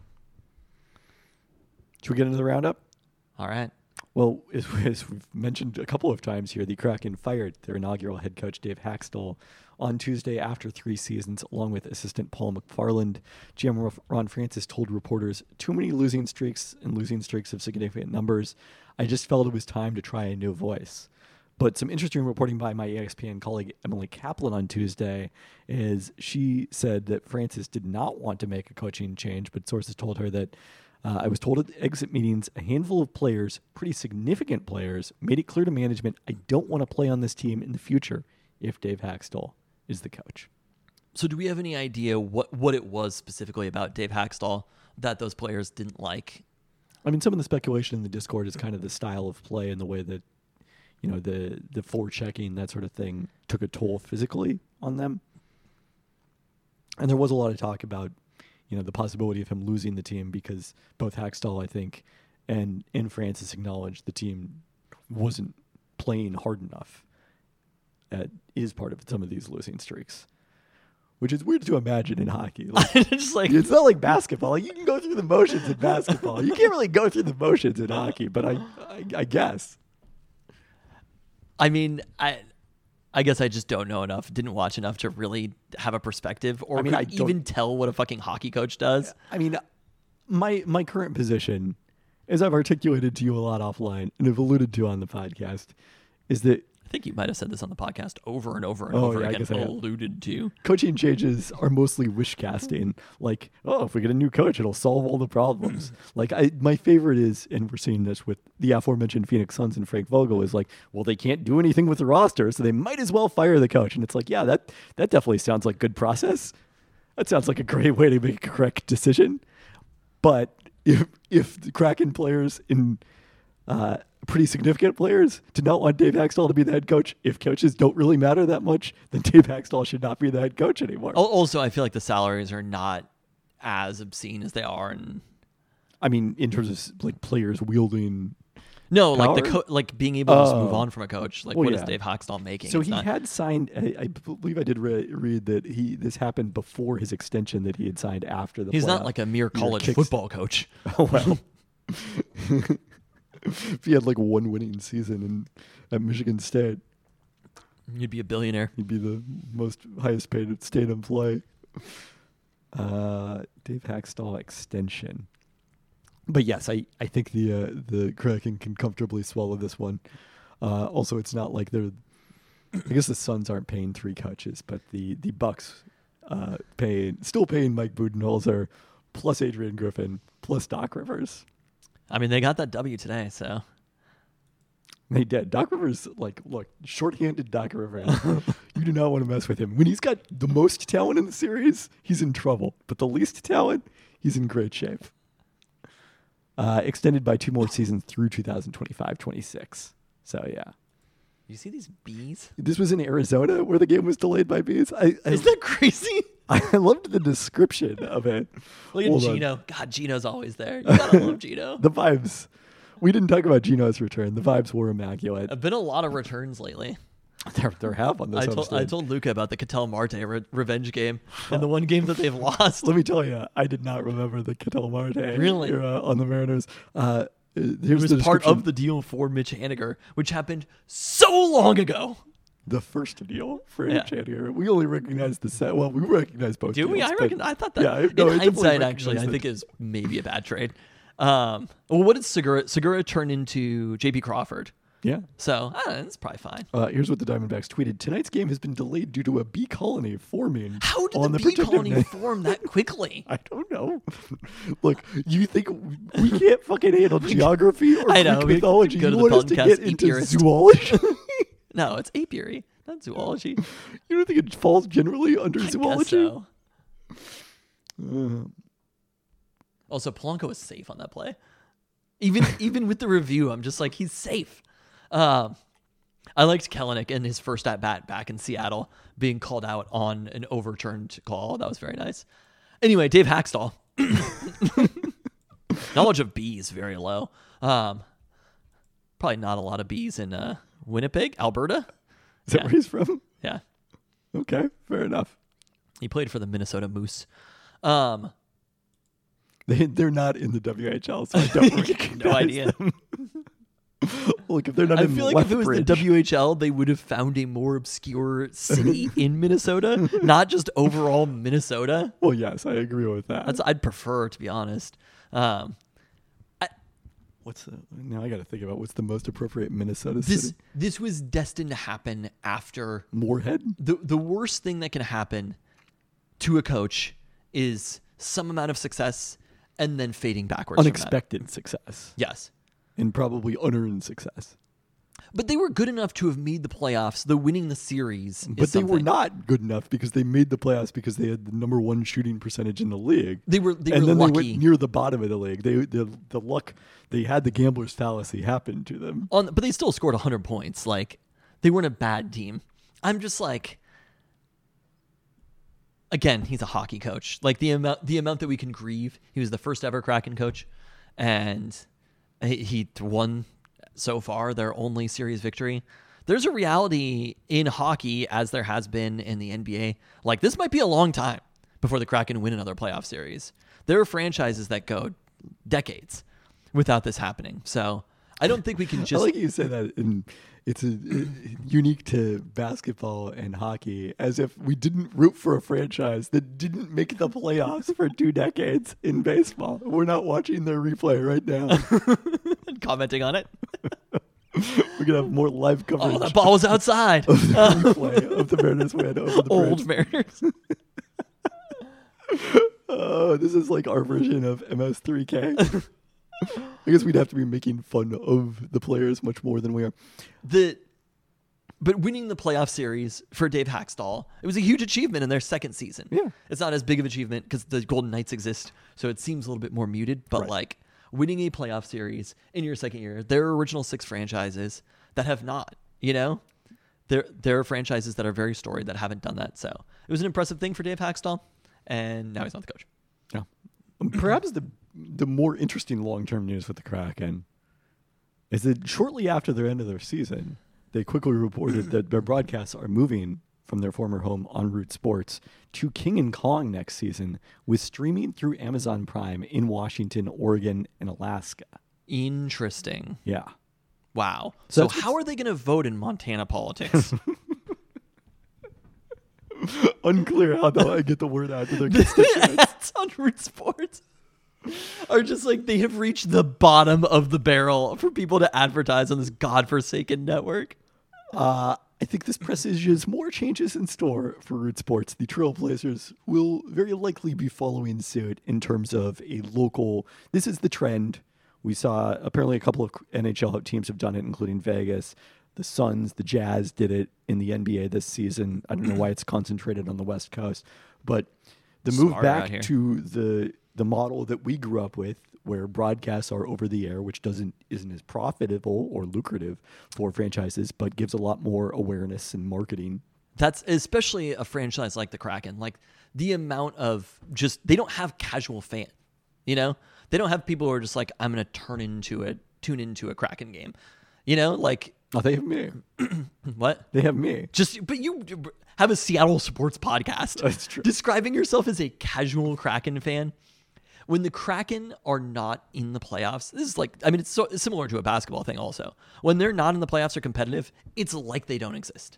B: Should we get into the roundup?
C: All right.
B: Well, as we've mentioned a couple of times here, the Kraken fired their inaugural head coach, Dave Haxtell, on Tuesday after 3 seasons, along with assistant Paul McFarland. GM Ron Francis told reporters, too many losing streaks of significant numbers. I just felt it was time to try a new voice. But some interesting reporting by my ESPN colleague Emily Kaplan on Tuesday is she said that Francis did not want to make a coaching change, but sources told her that I was told at the exit meetings, a handful of players, pretty significant players, made it clear to management, I don't want to play on this team in the future if Dave Haxtell is the coach.
C: So do we have any idea what it was specifically about Dave Haxtell that those players didn't like?
B: I mean, some of the speculation in the Discord is kind of the style of play and the way that, you know, the forechecking, that sort of thing, took a toll physically on them. And there was a lot of talk about, you know, the possibility of him losing the team because both Haxtell, I think, and Francis acknowledged the team wasn't playing hard enough. Is part of some of these losing streaks, which is weird to imagine in hockey. It's not like basketball. Like, you can go through the motions in basketball. You can't really go through the motions in hockey, but I guess.
C: I mean, I guess I just don't know enough, didn't watch enough to really have a perspective or even tell what a fucking hockey coach does.
B: I mean, my current position, as I've articulated to you a lot offline and have alluded to on the podcast, is that
C: I think you might have said this on the podcast over and over and over again, alluded to.
B: Coaching changes are mostly wish casting. Like, if we get a new coach, it'll solve all the problems. My favorite is, and we're seeing this with the aforementioned Phoenix Suns and Frank Vogel, is like, well, they can't do anything with the roster, so they might as well fire the coach. And it's like, yeah, that definitely sounds like good process. That sounds like a great way to make a correct decision. But if the Kraken players in pretty significant players did not want Dave Haxtell to be the head coach, if coaches don't really matter that much, then Dave Haxtell should not be the head coach anymore.
C: Also, I feel like the salaries are not as obscene as they are in
B: terms of like players wielding
C: no
B: power?
C: Like being able to just move on from a coach. Like, what is Dave Haxtell making?
B: So had signed, I believe I did read that this happened before his extension that he had signed after the
C: He's not like a mere college football coach.
B: Oh, well. If he had like one winning season at Michigan State,
C: you'd be a billionaire.
B: He'd be the most highest paid state employee. Dave Haxtell extension. But yes, I think the Kraken can comfortably swallow this one. Also, it's not like I guess the Suns aren't paying 3 coaches, but the Bucks still paying Mike Budenholzer plus Adrian Griffin plus Doc Rivers.
C: I mean, they got that W today, so.
B: They did. Doc Rivers, like, look, shorthanded Doc Rivers. You do not want to mess with him. When he's got the most talent in the series, he's in trouble. But the least talent, he's in great shape. Extended by 2 more seasons through 2025-26. So, yeah.
C: You see these bees?
B: This was in Arizona where the game was delayed by bees.
C: Is that crazy?
B: I loved the description of it.
C: Look at Gino. God, Gino's always there. You gotta love Gino.
B: The vibes. We didn't talk about Gino's return. The vibes were immaculate.
C: Have been a lot of returns lately.
B: There have on this episode.
C: I told Luca about the Ketel Marte revenge game and the one game that they've lost.
B: Let me tell you, I did not remember the Ketel Marte
C: Really?
B: era on the Mariners.
C: It was part of the deal for Mitch Haniger, which happened so long ago.
B: The first deal for Mitch Haniger. We only recognized the set. Well, we recognized both.
C: Do we?
B: deals,
C: I thought that.
B: Yeah,
C: in hindsight, actually, I think it was maybe a bad trade. Well, what did Segura turn into JP Crawford?
B: Yeah.
C: So, it's probably fine.
B: Here's what the Diamondbacks tweeted. Tonight's game has been delayed due to a bee colony forming.
C: How did the bee colony form that quickly?
B: I don't know. Look, you think we can't fucking handle geography or Greek mythology?
C: Go to
B: you want us to get into zoology?
C: No, it's apiary, not zoology.
B: You don't think it falls generally under zoology?
C: Guess so. Also, Polanco was safe on that play. Even with the review, I'm just like, he's safe. I liked Kelenic in his first at-bat back in Seattle being called out on an overturned call. That was very nice. Anyway, Dave Haxtell. Knowledge of bees, very low. Probably not a lot of bees in Winnipeg, Alberta.
B: Is that where he's from?
C: Yeah.
B: Okay, fair enough.
C: He played for the Minnesota Moose.
B: They're not in the WHL, so I don't recognize
C: no idea.
B: them. Look, if they're not in
C: I feel like if it was the WHL, they would have found a more obscure city in Minnesota, not just overall Minnesota.
B: Well, yes, I agree with that.
C: I'd prefer, to be honest.
B: Now I got to think about what's the most appropriate Minnesota city.
C: This was destined to happen after
B: Moorhead.
C: The worst thing that can happen to a coach is some amount of success and then fading backwards.
B: Unexpected success.
C: Yes.
B: And probably unearned success.
C: But they were good enough to have made the playoffs. The winning the series,
B: but they were not good enough because they made the playoffs because they had the number 1 shooting percentage in the league.
C: They were
B: then
C: lucky.
B: They went near the bottom of the league. The luck they had, the gambler's fallacy happened to them.
C: But they still scored 100 points. Like, they weren't a bad team. I'm just like, again, he's a hockey coach. Like the amount that we can grieve. He was the first ever Kraken coach, and he won so far their only series victory. There's a reality in hockey, as there has been in the NBA. Like, this might be a long time before the Kraken win another playoff series. There are franchises that go decades without this happening. So I don't think we can just...
B: I like you say that, and it's unique to basketball and hockey, as if we didn't root for a franchise that didn't make the playoffs for 2 decades in baseball. We're not watching their replay right now.
C: And commenting on it.
B: We're going to have more live coverage.
C: Oh, that ball was outside.
B: Of the replay of the Mariners win over the
C: Old
B: Braves.
C: Mariners.
B: Oh, this is like our version of MS3K. I guess we'd have to be making fun of the players much more than we are.
C: But winning the playoff series for Dave Haxtell, it was a huge achievement in their second season.
B: Yeah.
C: It's not as big of an achievement because the Golden Knights exist, so it seems a little bit more muted. But
B: Right.
C: like winning a playoff series in your second year, there are original 6 franchises that have not. You know, there are franchises that are very storied that haven't done that. So it was an impressive thing for Dave Haxtell, and now he's not the coach.
B: No. Perhaps the more interesting long-term news with the Kraken is that shortly after the end of their season, they quickly reported that their broadcasts are moving from their former home on Root Sports to King and Kong next season, with streaming through Amazon Prime in Washington, Oregon, and Alaska.
C: Interesting.
B: Yeah.
C: Wow.
B: So
C: So how are they going to vote in Montana politics?
B: Unclear how they'll get the word out to their constituents.
C: Ads on Root Sports are just like, they have reached the bottom of the barrel for people to advertise on this godforsaken network.
B: I think this presages more changes in store for Root Sports. The Trailblazers will very likely be following suit in terms of a local. This is the trend We saw apparently a couple of NHL teams have done it, including Vegas. The Suns, the Jazz did it in the NBA this season. I don't know why it's concentrated on the West Coast, but the move
C: Smart out
B: back
C: here.
B: to the model that we grew up with, where broadcasts are over the air, which isn't as profitable or lucrative for franchises, but gives a lot more awareness and marketing.
C: That's especially a franchise like the Kraken. Like the amount of they don't have casual fan, you know? They don't have people who are just like, I'm going to tune into a Kraken game, you know? Like,
B: Oh, they have me.
C: what?
B: They have me.
C: But you have a Seattle sports podcast.
B: That's true.
C: Describing yourself as a casual Kraken fan. When the Kraken are not in the playoffs, this is like, I mean, it's similar to a basketball thing also. When they're not in the playoffs or competitive, it's like they don't exist.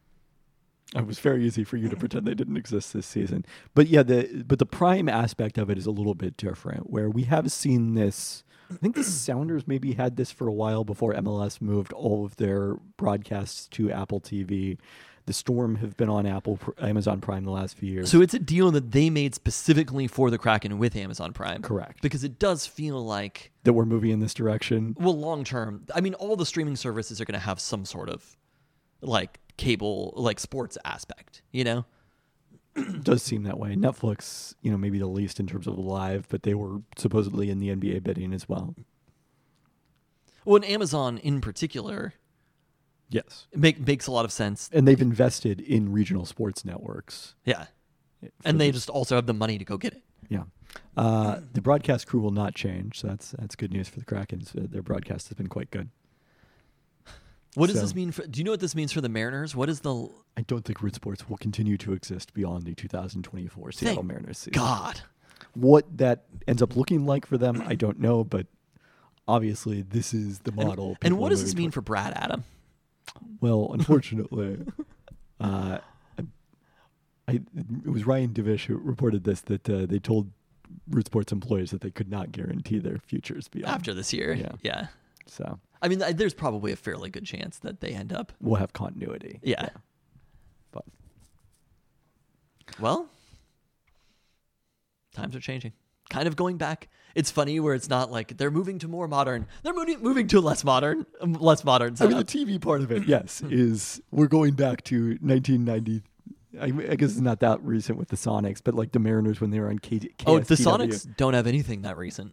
B: It was very easy for you to pretend they didn't exist this season. But yeah, the prime aspect of it is a little bit different, where we have seen this. I think the Sounders maybe had this for a while before MLS moved all of their broadcasts to Apple TV. The Storm have been on Amazon Prime the last few years.
C: So it's a deal that they made specifically for the Kraken with Amazon Prime.
B: Correct.
C: Because it does feel like,
B: that we're moving in this direction.
C: well, long term, I mean, all the streaming services are going to have some sort of like cable, like sports aspect, you know?
B: It does seem that way. Netflix, maybe the least in terms of live, but they were supposedly in the NBA bidding as well.
C: Well, and Amazon in particular
B: Yes.
C: makes a lot of sense.
B: And they've invested in regional sports networks.
C: Yeah. And they just also have the money to go get it.
B: Yeah. The broadcast crew will not change, so that's good news for the Kraken. Their broadcast has been quite good.
C: What does
B: So-
C: this mean for, do you know what this means for the Mariners? What is the,
B: I don't think Root Sports will continue to exist beyond the 2024 Seattle
C: Thank
B: Mariners season.
C: God.
B: What that ends up looking like for them, I don't know, but obviously this is the model.
C: And
B: people
C: what
B: are
C: does this
B: moving
C: mean for Brad Adam?
B: toward. Well, unfortunately, it was Ryan Divish who reported this, that they told Root Sports employees that they could not guarantee their futures beyond.
C: After this year?
B: Yeah.
C: Yeah.
B: So
C: I mean, there's probably a fairly good chance that they end up.
B: we'll have continuity.
C: Yeah.
B: But
C: Well, times are changing. Kind of going back. It's funny where it's not like they're moving to more modern. They're moving to less modern.
B: I mean, the
C: setup.
B: TV part of it, yes, is we're going back to 1990. I guess it's not that recent with the Sonics, but like the Mariners when they were on KSTW.
C: Oh, the Sonics don't have anything that recent.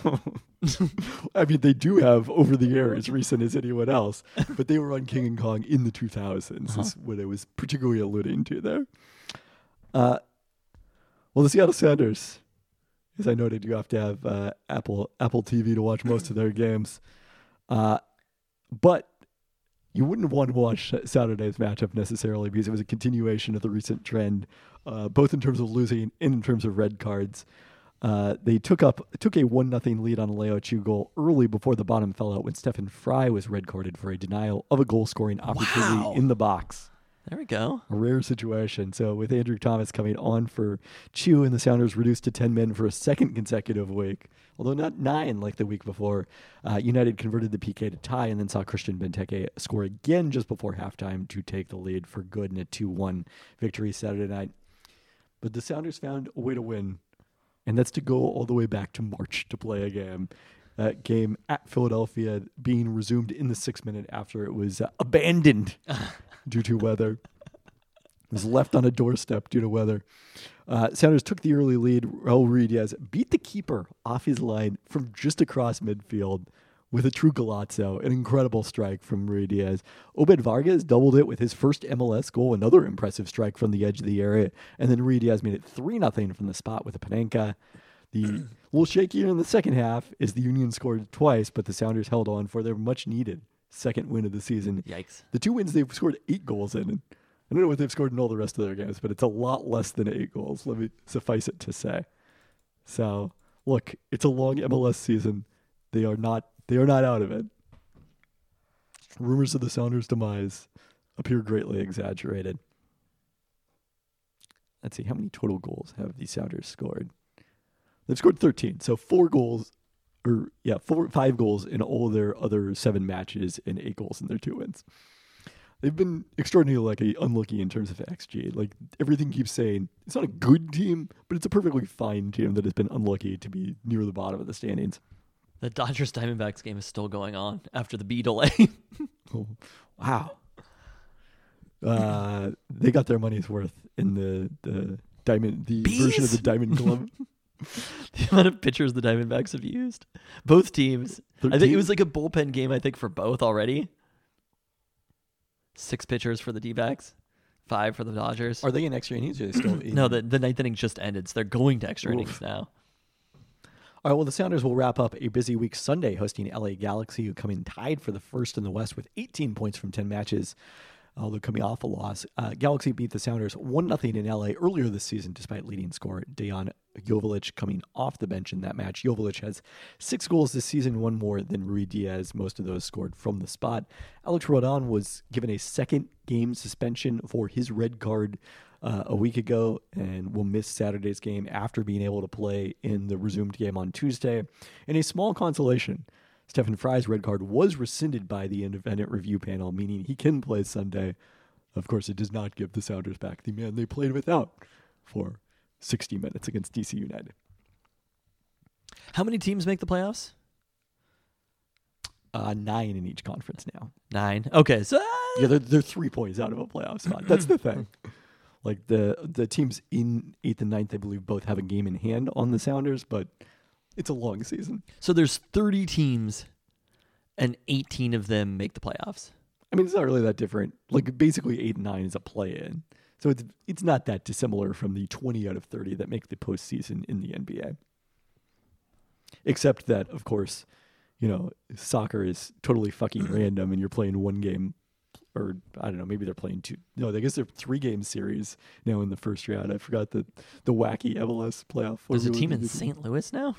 B: I mean, they do have over the air as recent as anyone else, but they were on King and Kong in the 2000s, is what I was particularly alluding to there. Well, the Seattle Sounders, as I noted, you have to have Apple TV to watch most of their games. But you wouldn't want to watch Saturday's matchup necessarily because it was a continuation of the recent trend, both in terms of losing and in terms of red cards. They took a 1-0 lead on a Leo Chu goal early before the bottom fell out when Stephen Fry was red carded for a denial of a goal-scoring opportunity
C: Wow.
B: in the box.
C: There we go.
B: A rare situation. So with Andrew Thomas coming on for Chu and the Sounders reduced to 10 men for a second consecutive week, although not 9 like the week before, United converted the PK to tie and then saw Christian Benteke score again just before halftime to take the lead for good in a 2-1 victory Saturday night. But the Sounders found a way to win, and that's to go all the way back to March to play a game. That game at Philadelphia being resumed in the 6th minute after it was abandoned due to weather. It was left on a doorstep due to weather. Sounders took the early lead. Raul Ruiz beat the keeper off his line from just across midfield with a true golazo, an incredible strike from Ruiz. Obed Vargas doubled it with his first MLS goal, another impressive strike from the edge of the area. And then Ruiz made it 3-0 from the spot with a Panenka. The little shakier in the second half is the Union scored twice, but the Sounders held on for their much-needed second win of the season.
C: Yikes.
B: The 2 wins they've scored 8 goals in. And I don't know what they've scored in all the rest of their games, but it's a lot less than 8 goals. Let me suffice it to say. So, look, it's a long MLS season. They are not out of it. Rumors of the Sounders' demise appear greatly exaggerated. Let's see, how many total goals have the Sounders scored? They've scored 13, so 5 goals in all their other 7 matches and 8 goals in their 2 wins. They've been extraordinarily unlucky in terms of XG. Like, everything keeps saying it's not a good team, but it's a perfectly fine team that has been unlucky to be near the bottom of the standings.
C: The Dodgers Diamondbacks game is still going on after the B delay.
B: Oh, wow. They got their money's worth in the version of the Diamond Glove.
C: The amount of pitchers the Diamondbacks have used. Both teams.
B: 13?
C: I think it was like a bullpen game, I think, for both already. 6 pitchers for the D-backs. 5 for the Dodgers.
B: Are they in extra innings or are they still in?
C: No, the ninth inning just ended, so they're going to extra
B: Oof.
C: innings now.
B: All right, well, the Sounders will wrap up a busy week Sunday hosting LA Galaxy, who come in tied for the first in the West with 18 points from 10 matches, although coming off a loss. Galaxy beat the Sounders 1-0 in LA earlier this season, despite leading scorer Dejan Joveljic coming off the bench in that match. Joveljic has 6 goals this season, one more than Rui Diaz, most of those scored from the spot. Alex Rodon was given a second game suspension for his red card a week ago and will miss Saturday's game after being able to play in the resumed game on Tuesday. In a small consolation, Stephen Fry's red card was rescinded by the independent review panel, meaning he can play Sunday. Of course, it does not give the Sounders back the man they played without for 60 minutes against DC United.
C: How many teams make the playoffs?
B: 9 in each conference now.
C: 9. Okay, so
B: Yeah, they're 3 points out of a playoff spot. That's the thing. Like the teams in 8th and 9th, I believe, both have a game in hand on the Sounders, but it's a long season.
C: So there's 30 teams, and 18 of them make the playoffs.
B: I mean, it's not really that different. Like basically 8 and 9 is a play-in, so it's not that dissimilar from the 20 out of 30 that make the postseason in the NBA. Except that, of course, soccer is totally fucking random, and you're playing one game. Or, I don't know, maybe they're playing 2. No, I guess they're 3-game series now in the first round. I forgot the wacky MLS playoff.
C: There's a team in St. Louis now?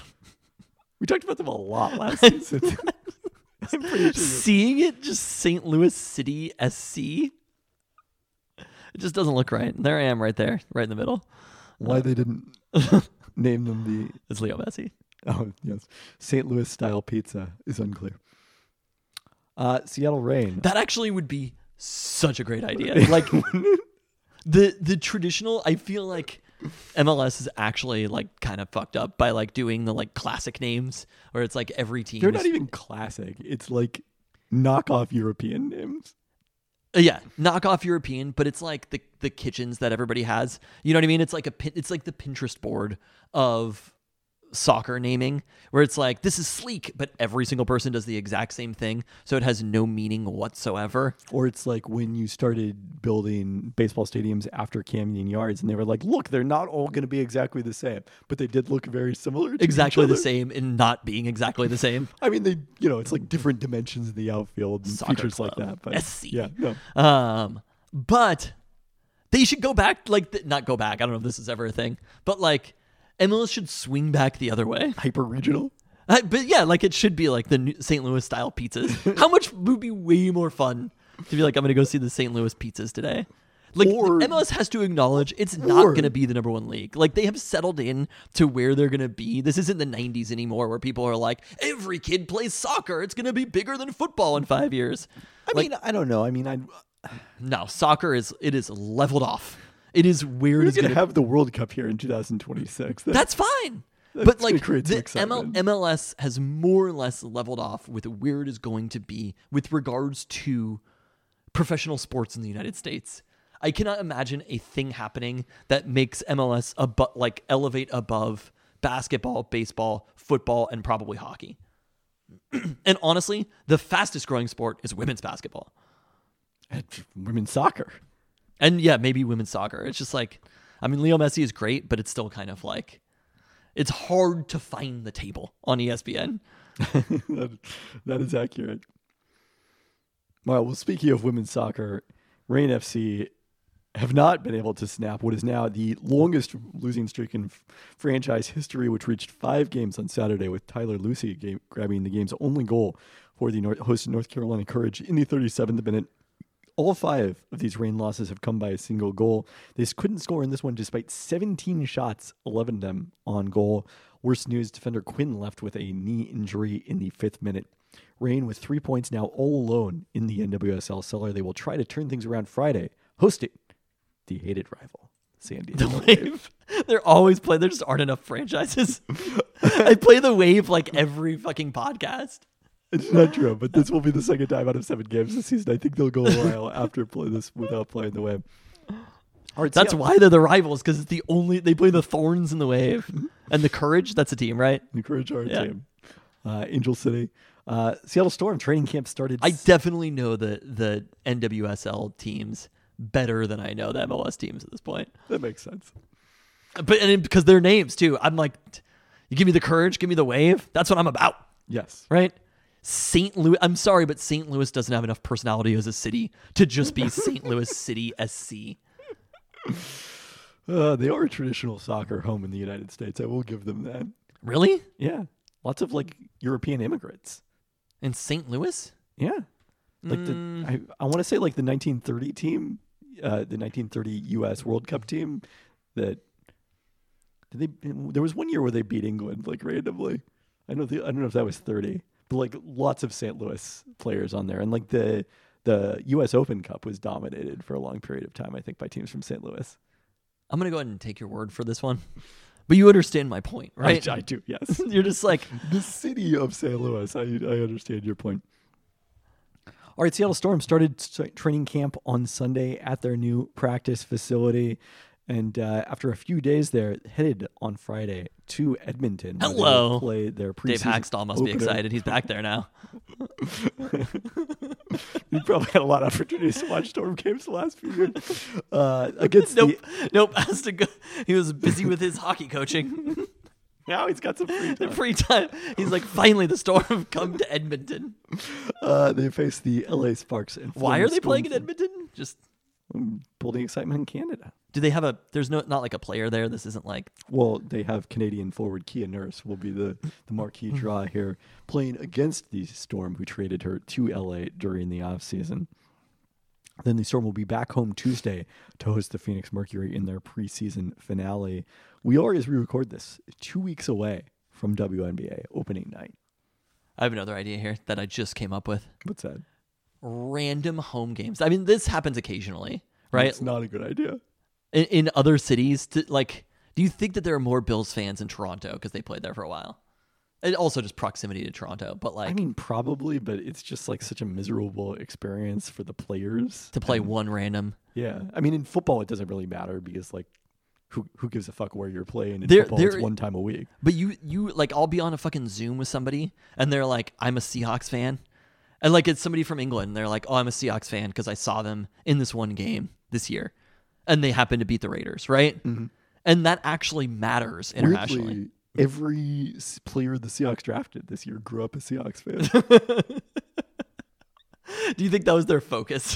B: We talked about them a lot last season. I'm pretty sure.
C: Seeing it just St. Louis City SC, it just doesn't look right. There I am right there, right in the middle.
B: Why they didn't name them
C: It's Leo Messi.
B: Oh, yes. St. Louis style pizza is unclear. Seattle Reign.
C: That actually would be such a great idea. Like the traditional, I feel like MLS is actually like kind of fucked up by like doing the like classic names where it's like every team.
B: They're not even classic. It's like knockoff European names.
C: Yeah, knockoff European, but it's like the kitchens that everybody has. You know what I mean? It's like it's like the Pinterest board of soccer naming, where it's like, this is sleek, but every single person does the exact same thing, so it has no meaning whatsoever.
B: Or it's like when you started building baseball stadiums after Camden Yards, and they were like, look, they're not all going to be exactly the same, but they did look very similar to
C: Exactly
B: each
C: the
B: other.
C: same in not being exactly the same.
B: I mean, they, it's like different dimensions in the outfield and
C: Soccer
B: features
C: club,
B: like that. But
C: SC.
B: yeah, no.
C: But they should go back, like, not go back. I don't know if this is ever a thing, but like MLS should swing back the other way.
B: Hyper regional.
C: But yeah, like it should be like the new St. Louis style pizzas. How much would be way more fun to be like, I'm going to go see the St. Louis pizzas today. Like MLS has to acknowledge it's not going to be the number 1 league. Like they have settled in to where they're going to be. This isn't the 90s anymore where people are like, every kid plays soccer. It's going to be bigger than football in 5 years.
B: I mean, I don't know. I mean,
C: No, soccer is leveled off. It is where it's
B: going to have the World Cup here in 2026.
C: That's fine.
B: That's
C: But like
B: create some
C: the
B: excitement.
C: MLS has more or less leveled off with where it is going to be with regards to professional sports in the United States. I cannot imagine a thing happening that makes MLS elevate above basketball, baseball, football, and probably hockey. And honestly, the fastest growing sport is women's basketball.
B: Women's soccer.
C: And yeah, maybe women's soccer. It's just like, I mean, Leo Messi is great, but it's still kind of like, it's hard to find the table on ESPN.
B: that is accurate. Well, speaking of women's soccer, Reign FC have not been able to snap what is now the longest losing streak in franchise history, which reached 5 games on Saturday, with Tyler Lucy grabbing the game's only goal for the host North Carolina Courage in the 37th minute. All 5 of these Reign losses have come by a single goal. They couldn't score in this one despite 17 shots, 11 of them on goal. Worst news, defender Quinn left with a knee injury in the 5th minute. Reign with 3 points now all alone in the NWSL cellar. They will try to turn things around Friday, hosting the hated rival, San Diego Wave.
C: They're always playing. There just aren't enough franchises. I play the Wave like every fucking podcast.
B: It's not true, but this will be the second time out of 7 games this season. I think they'll go a while after play this without playing the Wave. All right,
C: That's why they're the rivals, because it's the only they play the Thorns and the Wave and the Courage. That's a team, right?
B: The Courage are a team. Angel City, Seattle Storm training camp started.
C: I definitely know the NWSL teams better than I know the MLS teams at this point.
B: That makes sense.
C: But because their names too, I'm like, you give me the Courage, give me the Wave. That's what I'm about,
B: Yes.
C: right? St. Louis. I'm sorry, but St. Louis doesn't have enough personality as a city to just be St. Louis City SC.
B: They are a traditional soccer home in the United States. I will give them that.
C: Really?
B: Yeah. Lots of like European immigrants.
C: In St. Louis?
B: Yeah. Like I want to say like the 1930 team, the 1930 U.S. World Cup team there was one year where they beat England like randomly. I don't know if that was 30, but like lots of St. Louis players on there. And like the U.S. Open Cup was dominated for a long period of time, I think, by teams from St. Louis.
C: I'm going to go ahead and take your word for this one. But you understand my point, right?
B: I do, yes.
C: You're just like...
B: The city of St. Louis. I understand your point. All right, Seattle Storm started training camp on Sunday at their new practice facility. And after a few days there, headed on Friday to Edmonton. where they
C: Hello.
B: will play their preseason
C: Dave Hackstall must be
B: opener.
C: excited. He's back there now.
B: He probably had a lot of opportunities to watch Storm games the last few years. Against
C: Nope. Has to go. He was busy with his hockey coaching.
B: now he's got some free time.
C: Free time. He's like, finally, the Storm have come to Edmonton.
B: They face the LA Sparks. And
C: Why
B: Florida
C: are they playing in
B: Storm.
C: Edmonton? Just
B: Building excitement in Canada.
C: do they have a? There's not like a player there. This isn't like
B: Well, they have Canadian forward Kia Nurse will be the marquee draw here, playing against the Storm, who traded her to LA during the offseason. Then the Storm will be back home Tuesday to host the Phoenix Mercury in their preseason finale. We are, as we record this, 2 weeks away from WNBA opening night.
C: I have another idea here that I just came up with.
B: What's that?
C: Random home games. I mean, this happens occasionally, right?
B: It's not a good idea.
C: In other cities, do you think that there are more Bills fans in Toronto because they played there for a while? And also just proximity to Toronto, but like
B: I mean, probably, but it's just like such a miserable experience for the players
C: to play one random.
B: Yeah, I mean, in football it doesn't really matter because like, who gives a fuck where you're playing? In
C: There-
B: football,
C: there-
B: it's one time a week.
C: But you like, I'll be on a fucking Zoom with somebody, and they're like, "I'm a Seahawks fan," and like it's somebody from England, and they're like, "Oh, I'm a Seahawks fan because I saw them in this one game this year, and they happened to beat the Raiders, right?" Mm-hmm. And that actually matters internationally.
B: Weirdly, every player the Seahawks drafted this year grew up a Seahawks fan.
C: Do you think that was their focus?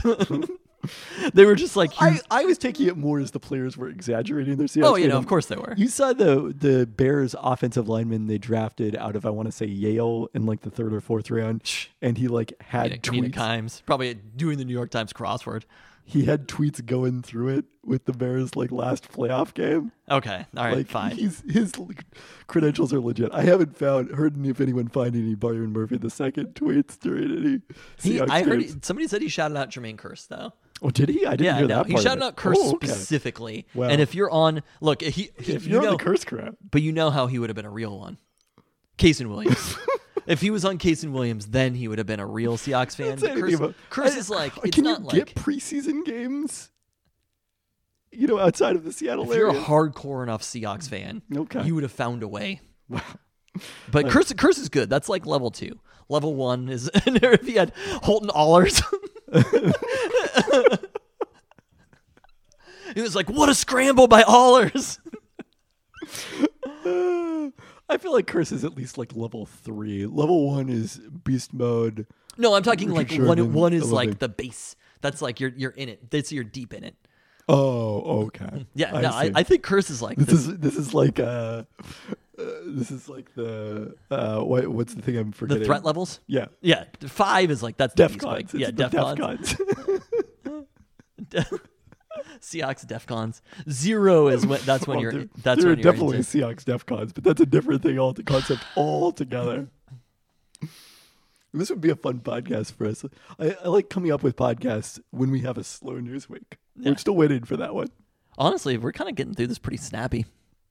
C: They were just like,
B: I was taking it more as the players were exaggerating their Seahawks.
C: "Oh, you know, of course they were."
B: You saw the Bears offensive lineman they drafted out of, I want to say, Yale in like the 3rd or 4th round, and he like had
C: Mina
B: tweets.
C: Kimes, probably doing the New York Times crossword.
B: He had tweets going through it with the Bears like last playoff game.
C: Okay, all right,
B: Like
C: fine.
B: his credentials are legit. I haven't heard if anyone find any Byron Murphy II tweets during any Seahawks
C: I heard
B: games.
C: somebody said he shouted out Jermaine Kearse though.
B: Oh, did he? I didn't hear that
C: He
B: part.
C: shouted
B: of it.
C: out Kearse
B: Oh, okay.
C: specifically.
B: Wow.
C: And if you're on, look,
B: If
C: you
B: you're
C: know,
B: on the curse crap,
C: but you know how he would have been a real one. Casey Williams. If he was on Casey Williams, then he would have been a real Seahawks fan. But Kearse is like, it's
B: can
C: not
B: you
C: like
B: get preseason games? You know, outside of the Seattle
C: if
B: area.
C: you're a hardcore enough Seahawks fan,
B: Okay.
C: you would have found a way.
B: Wow.
C: But Kearse is good. That's like level 2. Level 1 is if he had Holton Allers. He was like, "What a scramble by Allers!"
B: I feel like Curse is at least like level 3. Level 1 is beast mode.
C: No, I'm talking like
B: Richard
C: one.
B: Sherman,
C: One is like
B: elevate.
C: the base. That's like you're in it. You're deep in it.
B: Oh, okay.
C: Yeah,
B: see.
C: I think Kearse is like
B: This is like the what's the thing I'm forgetting?
C: the threat levels.
B: Yeah.
C: Yeah, 5 is like that's the beast
B: DEFCONs.
C: spike.
B: It's
C: Yeah,
B: the
C: DEFCONs. Seahawks DEFCONs. 0 is when that's when
B: Well,
C: you're.
B: there-
C: That's
B: there
C: when
B: are
C: you're
B: definitely
C: into,
B: Seahawks DEFCONs, but that's a different thing concept altogether. This would be a fun podcast for us. I like coming up with podcasts when we have a slow news week.
C: Yeah.
B: We're still waiting for that one.
C: honestly, we're kind of getting through this pretty snappy.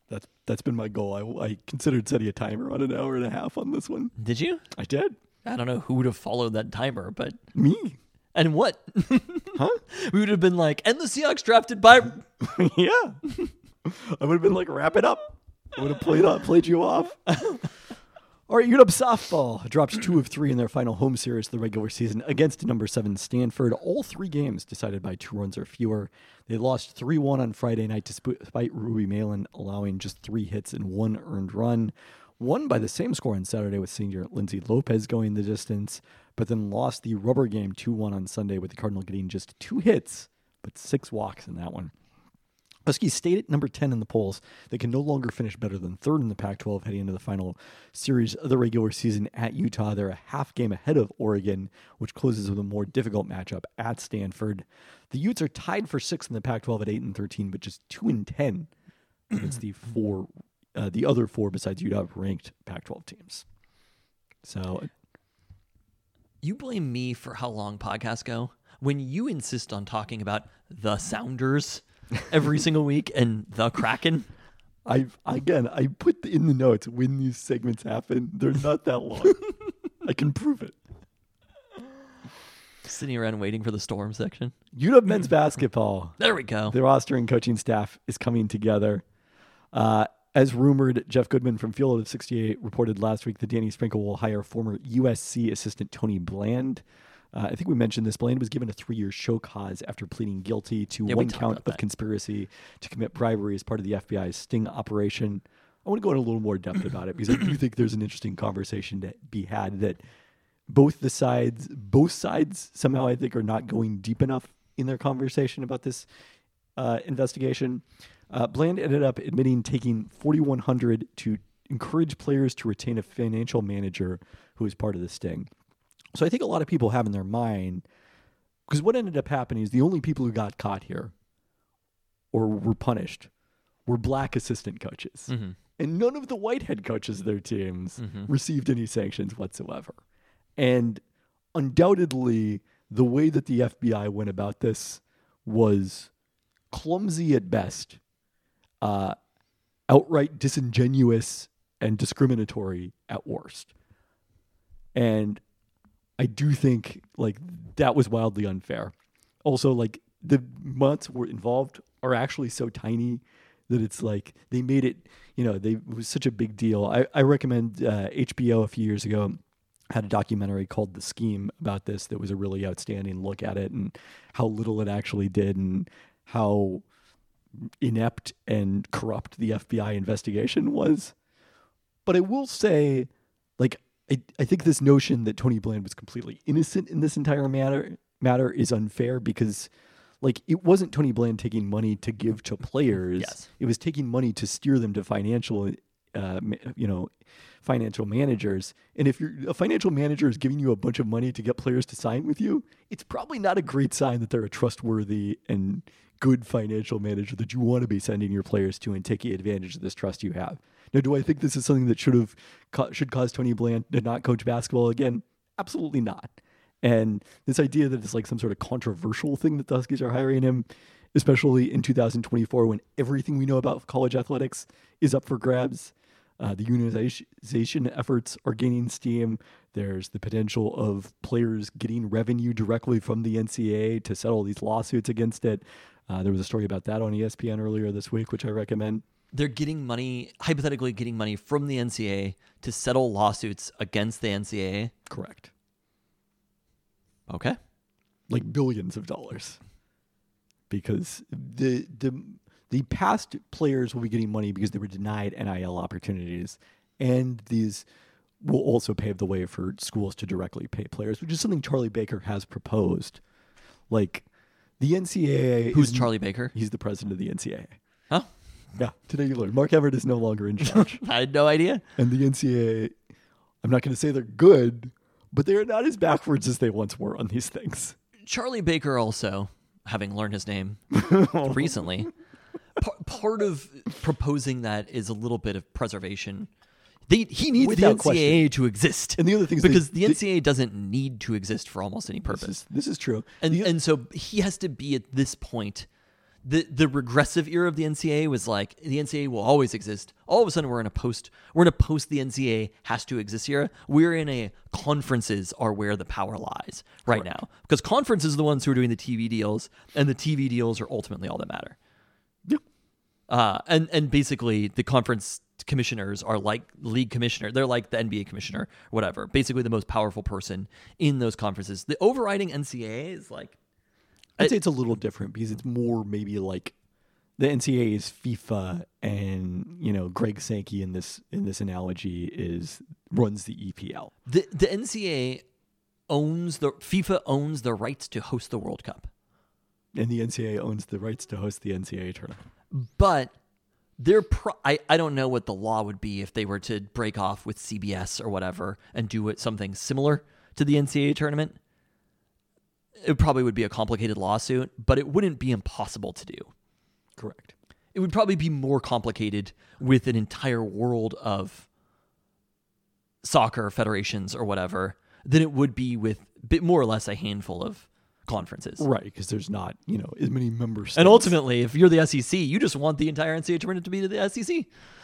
B: That's been my goal. I considered setting a timer on an hour and a half on this one.
C: Did you?
B: I did.
C: I don't know who would have followed that timer, but
B: Me.
C: and what?
B: Huh?
C: We would have been like, and the Seahawks drafted by.
B: Yeah. I would have been like, wrap it up. I would have played you off. All right, UW softball drops 2 of 3 in their final home series of the regular season against number 7 Stanford. All 3 games decided by 2 runs or fewer. They lost 3-1 on Friday night despite Ruby Malin allowing just 3 hits and 1 earned run. Won by the same score on Saturday with senior Lindsay Lopez going the distance, but then lost the rubber game 2-1 on Sunday with the Cardinal getting just 2 hits, but 6 walks in that one. Huskies stayed at number 10 in the polls. They can no longer finish better than 3rd in the Pac-12 heading into the final series of the regular season at Utah. They're a half game ahead of Oregon, which closes with a more difficult matchup at Stanford. The Utes are tied for 6th in the Pac-12 at 8-13, but just 2-10 against the other 4 besides UW ranked Pac-12 teams. So
C: You blame me for how long podcasts go when you insist on talking about the Sounders every single week and the Kraken.
B: I put in the notes when these segments happen. They're not that long. I can prove it.
C: Sitting around waiting for the Storm section.
B: UW men's basketball.
C: There we go.
B: The roster and coaching staff is coming together. As rumored, Jeff Goodman from Field of 68 reported last week that Danny Sprinkle will hire former USC assistant Tony Bland. I think we mentioned this. Bland was given a 3-year show cause after pleading guilty to 1 count of conspiracy to commit bribery as part of the FBI's sting operation. I want to go into a little more depth about it because I do think there's an interesting conversation to be had that both sides somehow I think are not going deep enough in their conversation about this investigation. Bland ended up admitting taking $4,100 to encourage players to retain a financial manager who was part of the sting. So I think a lot of people have in their mind, because what ended up happening is the only people who got caught here or were punished were black assistant coaches. Mm-hmm. And none of the white head coaches of their teams received any sanctions whatsoever. And undoubtedly, the way that the FBI went about this was clumsy at best, outright disingenuous and discriminatory at worst. And I do think like that was wildly unfair. Also, like the amounts were involved are actually so tiny that it's like they made it, it was such a big deal. I recommend HBO a few years ago had a documentary called The Scheme about this that was a really outstanding look at it and how little it actually did and how inept and corrupt the FBI investigation was. But I will say, like, I think this notion that Tony Bland was completely innocent in this entire matter is unfair because, like, it wasn't Tony Bland taking money to give to players.
C: Yes.
B: It was taking money to steer them to financial managers. And if a financial manager is giving you a bunch of money to get players to sign with you, it's probably not a great sign that they're a trustworthy and good financial manager that you want to be sending your players to and taking advantage of this trust you have. Now, do I think this is something that should cause Tony Bland to not coach basketball again? Absolutely not. And this idea that it's like some sort of controversial thing that the Huskies are hiring him, especially in 2024 when everything we know about college athletics is up for grabs. The unionization efforts are gaining steam. There's the potential of players getting revenue directly from the NCAA to settle these lawsuits against it. There was a story about that on ESPN earlier this week, which I recommend.
C: They're hypothetically getting money from the NCAA to settle lawsuits against the NCAA?
B: Correct.
C: Okay.
B: Like billions of dollars. Because the past players will be getting money because they were denied NIL opportunities. And these will also pave the way for schools to directly pay players, which is something Charlie Baker has proposed. Like, the NCAA...
C: Who's Charlie Baker?
B: He's the president of the NCAA.
C: Huh?
B: Yeah, today you learned. Mark Everett is no longer in charge.
C: I had no idea.
B: And the NCAA, I'm not going to say they're good, but they are not as backwards as they once were on these things.
C: Charlie Baker also, having learned his name recently, part of proposing that is a little bit of preservation. He needs
B: Without
C: the NCAA to exist.
B: And the other thing is
C: because the NCAA doesn't need to exist for almost any purpose.
B: This is true.
C: And so he has to be at this point the regressive era of the NCAA was like the NCAA will always exist. All of a sudden we're in a post the NCAA has to exist era. We're in a conferences are where the power lies right now, because conferences are the ones who are doing the TV deals, and the TV deals are ultimately all that matter.
B: Yep.
C: And basically the conference commissioners are like league commissioner. They're like the NBA commissioner, whatever. Basically the most powerful person in those conferences. The overriding NCAA is like,
B: I'd say it's a little different because it's more maybe like the NCAA is FIFA, and Greg Sankey in this analogy runs the EPL.
C: The NCAA FIFA owns the rights to host the World Cup,
B: and the NCAA owns the rights to host the NCAA tournament.
C: But I don't know what the law would be if they were to break off with CBS or whatever and do something similar to the NCAA tournament. It probably would be a complicated lawsuit, but it wouldn't be impossible to do.
B: Correct.
C: It would probably be more complicated with an entire world of soccer federations or whatever than it would be with more or less a handful of conferences.
B: Right, because there's not, as many member states.
C: And ultimately, if you're the SEC, you just want the entire NCAA tournament to be to the SEC.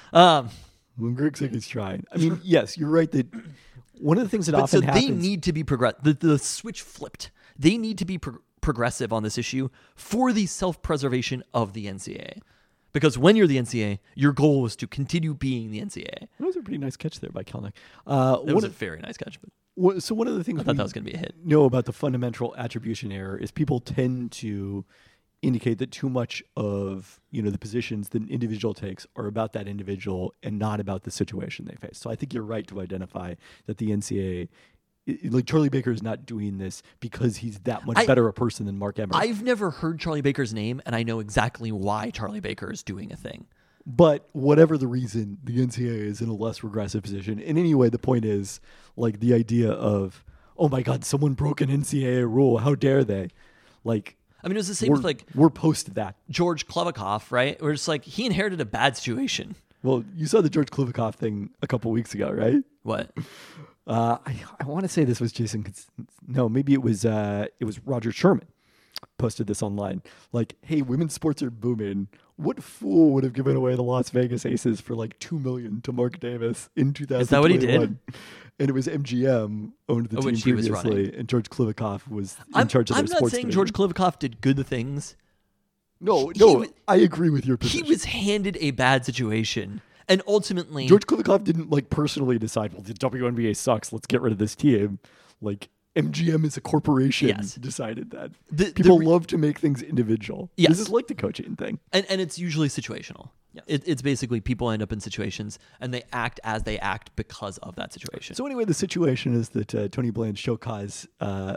B: When Greg Sankey's trying. I mean, yes, you're right that one of the things that often happens...
C: they need to be the switch flipped. They need to be progressive on this issue for the self-preservation of the NCAA. Because when you're the NCAA, your goal is to continue being the NCAA.
B: That was a pretty nice catch there by Kelnick.
C: It was a very nice catch.
B: So one of the things
C: I thought that was going to be a hit.
B: Know about the fundamental attribution error is people tend to indicate that too much of the positions that an individual takes are about that individual and not about the situation they face. So I think you're right to identify that the NCAA, like Charlie Baker, is not doing this because he's that much better a person than Mark Emmert.
C: I've never heard Charlie Baker's name, and I know exactly why Charlie Baker is doing a thing.
B: But whatever the reason, the NCAA is in a less regressive position. And anyway, the point is, like, the idea of, oh my God, someone broke an NCAA rule. How dare they? Like,
C: I mean, it was the same with like
B: we're post that
C: George Klevikoff, right? We're just like, he inherited a bad situation.
B: Well, you saw the George Klevikoff thing a couple weeks ago, right?
C: What?
B: I want to say this was Jason. No, maybe it was Roger Sherman posted this online. Like, hey, women's sports are booming. What fool would have given away the Las Vegas Aces for like $2 million to Mark Davis in 2021?
C: Is that what he did?
B: And it was MGM owned the team previously, and George Klevikoff was in charge of their sports.
C: I'm not saying George Klevikoff did good things.
B: No, I agree with your position.
C: He was handed a bad situation, and ultimately,
B: George Klevikoff didn't like personally decide, well, the WNBA sucks, let's get rid of this team. Like, MGM as a corporation decided that. People love to make things individual.
C: Yes.
B: This is like the coaching thing.
C: And it's usually situational. Yes. It's basically people end up in situations and they act as they act because of that situation.
B: So anyway, the situation is that Tony Bland's show cause,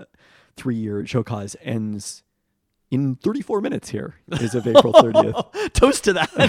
B: 3-year show cause ends in 34 minutes here as of April 30th.
C: Toast to that.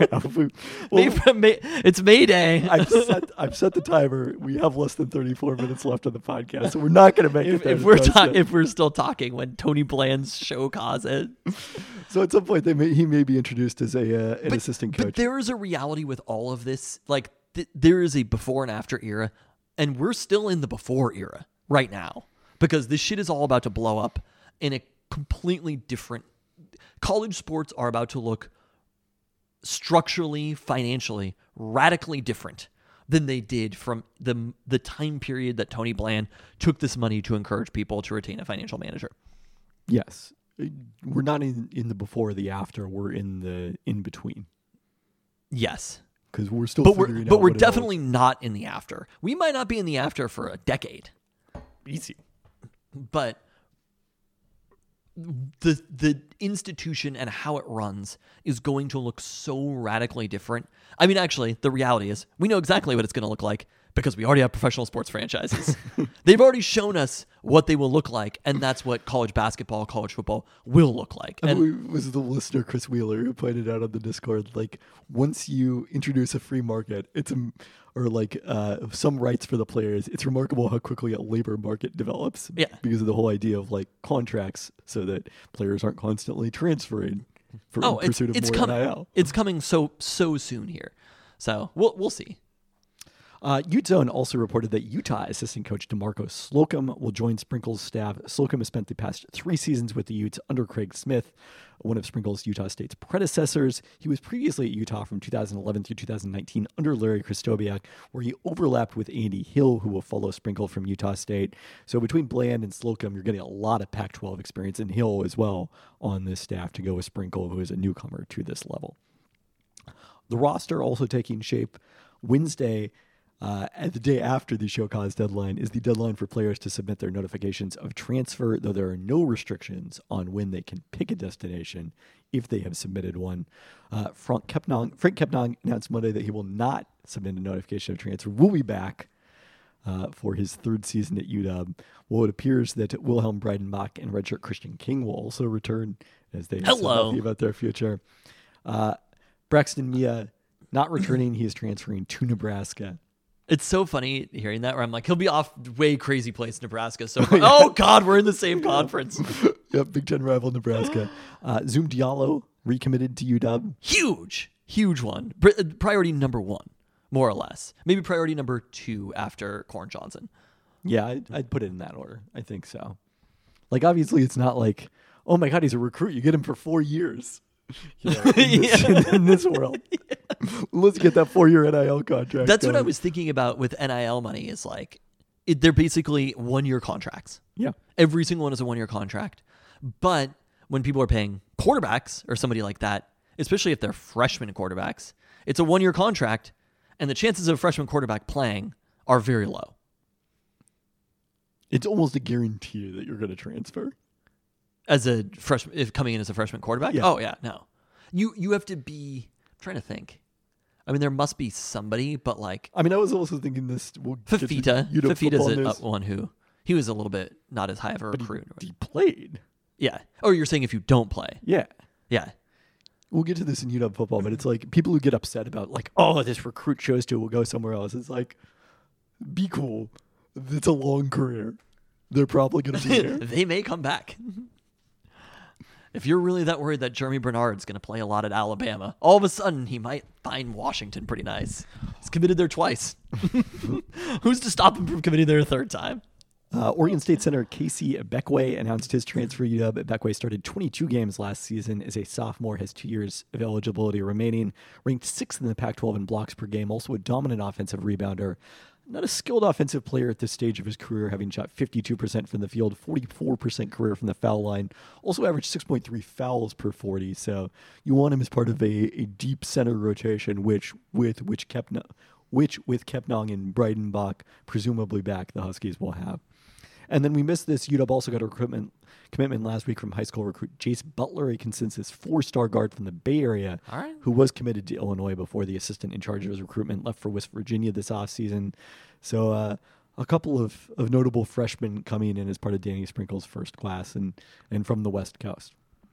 C: It's May Day.
B: I've set the timer. We have less than 34 minutes left on the podcast, so we're not going to make it.
C: If we're still talking when Tony Bland's show cause it.
B: So at some point, he may be introduced as an assistant coach.
C: But there is a reality with all of this. Like, there is a before and after era, and we're still in the before era right now because this shit is all about to blow up in a completely different. College sports are about to look structurally, financially, radically different than they did from the time period that Tony Bland took this money to encourage people to retain a financial manager.
B: Yes. We're not in the before or the after. We're in the in between.
C: Yes.
B: Because we're still
C: but we're definitely not in the after. We might not be in the after for a decade.
B: Easy.
C: But the institution and how it runs is going to look so radically different. I mean, actually, the reality is we know exactly what it's going to look like because we already have professional sports franchises. They've already shown us what they will look like, and that's what college basketball, college football will look like.
B: And it was the listener, Chris Wheeler, who pointed out on the Discord, like, once you introduce a free market, some rights for the players, it's remarkable how quickly a labor market develops.
C: Yeah.
B: Because of the whole idea of, like, contracts so that players aren't constantly transferring in pursuit of more NIL.
C: It's coming so soon here. So we'll see.
B: Ute Zone also reported that Utah assistant coach DeMarco Slocum will join Sprinkle's staff. Slocum has spent the past 3 seasons with the Utes under Craig Smith, one of Sprinkle's Utah State's predecessors. He was previously at Utah from 2011 through 2019 under Larry Krystkowiak, where he overlapped with Andy Hill, who will follow Sprinkle from Utah State. So between Bland and Slocum, you're getting a lot of Pac-12 experience, and Hill as well on this staff to go with Sprinkle, who is a newcomer to this level. The roster also taking shape. Wednesday, and the day after the show cause deadline, is the deadline for players to submit their notifications of transfer, though there are no restrictions on when they can pick a destination if they have submitted one. Frank Kepnang announced Monday that he will not submit a notification of transfer. We'll be back for his 3rd season at UW. Well, it appears that Wilhelm Breidenbach and redshirt Christian King will also return as they are so happy about their future. Braxton Mia not returning. He is transferring to Nebraska.
C: It's so funny hearing that, where I'm like, he'll be off way crazy place, Nebraska. So, oh God, we're in the same conference.
B: Yep, Big Ten rival Nebraska. Zoom Diallo recommitted to UW.
C: Huge one. Priority number 1, more or less. Maybe priority number 2 after Corn Johnson.
B: Yeah, I'd put it in that order. I think so. Like, obviously, it's not like, oh my God, he's a recruit. You get him for 4 years. You know, in this world. Let's get that 4-year NIL contract.
C: That's what I was thinking about with NIL money, is like, they're basically 1-year contracts.
B: Yeah.
C: Every single one is a 1-year contract. But when people are paying quarterbacks or somebody like that, especially if they're freshman quarterbacks, it's a 1-year contract, and the chances of a freshman quarterback playing are very low.
B: It's almost a guarantee that you're going to transfer.
C: As a freshman, if coming in as a freshman quarterback?
B: Yeah.
C: Oh, yeah, no. You have to be, I'm trying to think. I mean, there must be somebody, but like...
B: I mean, I was also thinking this...
C: Fafita's one who... He was a little bit not as high of a recruit.
B: He played.
C: Yeah. Oh, you're saying if you don't play.
B: Yeah.
C: Yeah.
B: We'll get to this in UW football, but it's like people who get upset about like, oh, this recruit chose to, will go somewhere else. It's like, be cool. It's a long career. They're probably going to be there.
C: They may come back. If you're really that worried that Jeremy Bernard's going to play a lot at Alabama, all of a sudden he might find Washington pretty nice. He's committed there twice. Who's to stop him from committing there a 3rd time?
B: Oregon State center Casey Ebekwe announced his transfer to UW. Ebekwe started 22 games last season as a sophomore, has 2 years of eligibility remaining. Ranked 6th in the Pac-12 in blocks per game, also a dominant offensive rebounder. Not a skilled offensive player at this stage of his career, having shot 52% from the field, 44% career from the foul line. Also averaged 6.3 fouls per 40. So you want him as part of a deep center rotation, which with Kepnang and Breidenbach presumably back, the Huskies will have. And then we missed this. UW also got a commitment last week from high school recruit Jace Butler, a consensus 4-star guard from the Bay Area, who was committed to Illinois before the assistant in charge of his recruitment left for West Virginia this offseason. So a couple of notable freshmen coming in as part of Danny Sprinkle's first class and from the West Coast.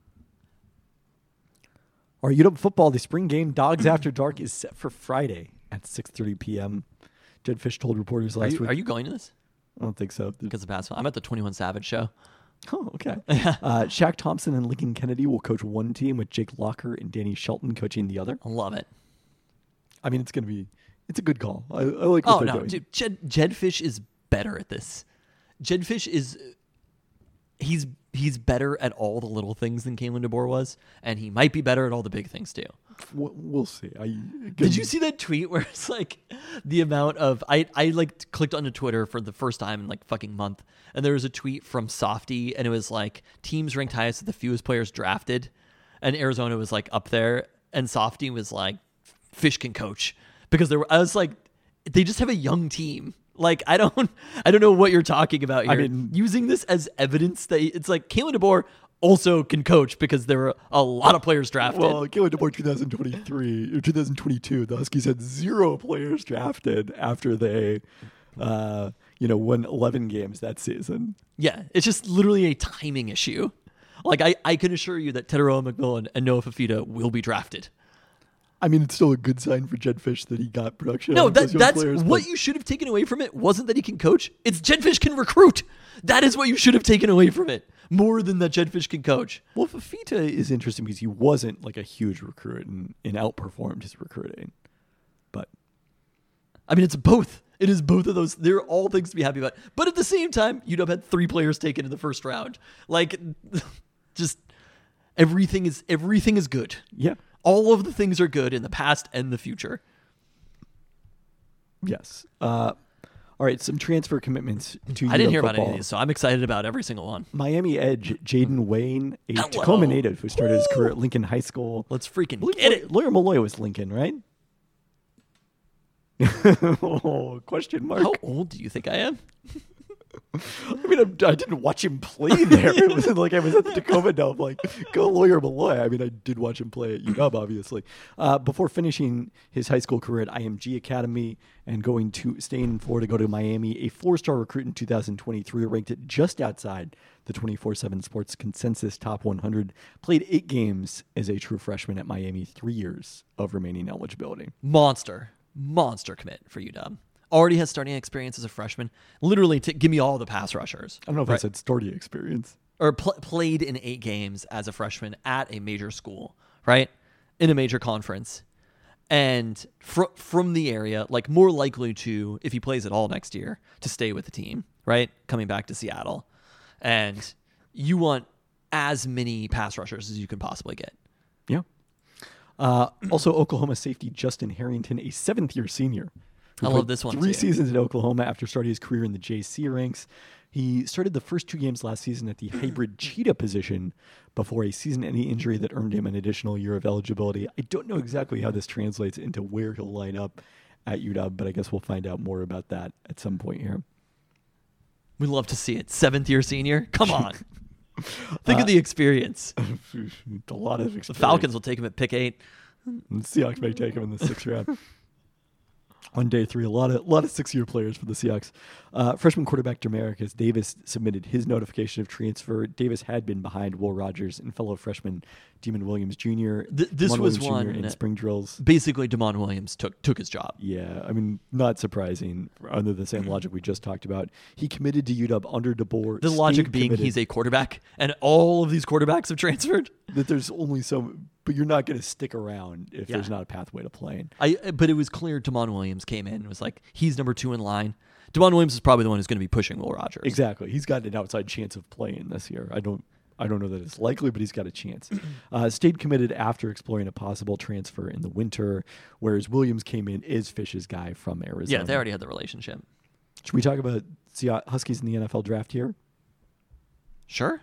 B: Our UW football, the spring game Dogs After Dark, is set for Friday at 6:30 p.m. Jed Fish told reporters last week.
C: Are you going to this?
B: I don't think so.
C: Because of basketball. I'm at the 21 Savage show.
B: Oh, okay. Shaq Thompson and Lincoln Kennedy will coach one team with Jake Locker and Danny Shelton coaching the other.
C: I love it.
B: I mean, it's a good call. I like what they're doing.
C: Dude, Jed Fish is better at this. Jed Fish is... He's better at all the little things than Kalen DeBoer was, and he might be better at all the big things too.
B: We'll see.
C: Did you see that tweet where it's like the amount of I like clicked onto Twitter for the first time in like fucking month, and there was a tweet from Softy, and it was like teams ranked highest with the fewest players drafted, and Arizona was like up there, and Softy was like Fish can coach because I was like they just have a young team. Like, I don't know what you're talking about here. I mean, using this as evidence that it's like Kalen DeBoer also can coach because there were a lot of players drafted.
B: Well, Kalen DeBoer 2023 or 2022, the Huskies had 0 players drafted after they, won 11 games that season.
C: Yeah, it's just literally a timing issue. Like, I can assure you that Teteroa McMillan and Noah Fafita will be drafted.
B: I mean, it's still a good sign for Jed Fish that he got production.
C: No, that's players, what you should have taken away from it wasn't that he can coach. It's Jed Fish can recruit. That is what you should have taken away from it. More than that Jed Fish can coach.
B: Well, Fafita is interesting because he wasn't like a huge recruit and outperformed his recruiting. But
C: I mean, it's both. It is both of those. They're all things to be happy about. But at the same time, UW had 3 players taken in the first round. Like, just everything is good.
B: Yeah.
C: All of the things are good in the past and the future.
B: Yes. All right, some transfer commitments to
C: I didn't hear
B: football.
C: about any of these, so I'm excited about every single one.
B: Miami Edge Jaden Wayne, a
C: Hello.
B: Tacoma native who started his career at Lincoln High School.
C: Let's freaking
B: I believe
C: get it.
B: Lawyer Malloy was Lincoln, right? Oh, question mark.
C: How old do you think I am?
B: I mean, I didn't watch him play there. It wasn't like I was at the Tacoma Dome. Like, go Lawyer Malloy. I mean, I did watch him play at UW, obviously. Before finishing his high school career at IMG Academy and staying in Florida, go to Miami, a 4-star recruit in 2023, ranked it just outside the 24/7 Sports Consensus Top 100. Played 8 games as a true freshman at Miami, 3 years of remaining eligibility.
C: Monster commit for UW. Already has starting experience as a freshman. Literally, give me all the pass rushers.
B: I don't know if I said starting experience.
C: Or played in 8 games as a freshman at a major school, right? In a major conference. And from the area, like more likely to, if he plays at all next year, to stay with the team, right? Coming back to Seattle. And you want as many pass rushers as you can possibly get.
B: Yeah. Also, Oklahoma safety Justin Harrington, a 7th-year senior.
C: I love this one,
B: 3
C: too.
B: seasons at Oklahoma after starting his career in the JC ranks. He started the first 2 games last season at the hybrid cheetah position before a season-ending injury that earned him an additional year of eligibility. I don't know exactly how this translates into where he'll line up at UW, but I guess we'll find out more about that at some point here.
C: We'd love to see it. 7th-year senior? Come on. Think of the experience.
B: A lot of experience.
C: The Falcons will take him at pick 8.
B: The Seahawks may take him in the 6th round. On day 3, a lot of 6-year players for the Seahawks. Freshman quarterback Demarcus Davis submitted his notification of transfer. Davis had been behind Will Rogers and fellow freshman Demon Williams Jr.
C: This
B: Demond
C: was
B: Williams Jr.
C: one
B: in spring drills.
C: Basically, Demond Williams took his job.
B: Yeah, I mean, not surprising. Under the same logic we just talked about, he committed to UW under DeBoer.
C: The logic being he's a quarterback, and all of these quarterbacks have transferred.
B: That there's only but you're not going to stick around if there's not a pathway to playing.
C: But it was clear Demond Williams came in and was like, he's number 2 in line. Demond Williams is probably the one who's going to be pushing Will Rogers.
B: Exactly. He's got an outside chance of playing this year. I don't know that it's likely, but he's got a chance. Stayed committed after exploring a possible transfer in the winter, whereas Williams came in as Fish's guy from Arizona.
C: Yeah, they already had the relationship.
B: Should we talk about Huskies in the NFL draft here?
C: Sure.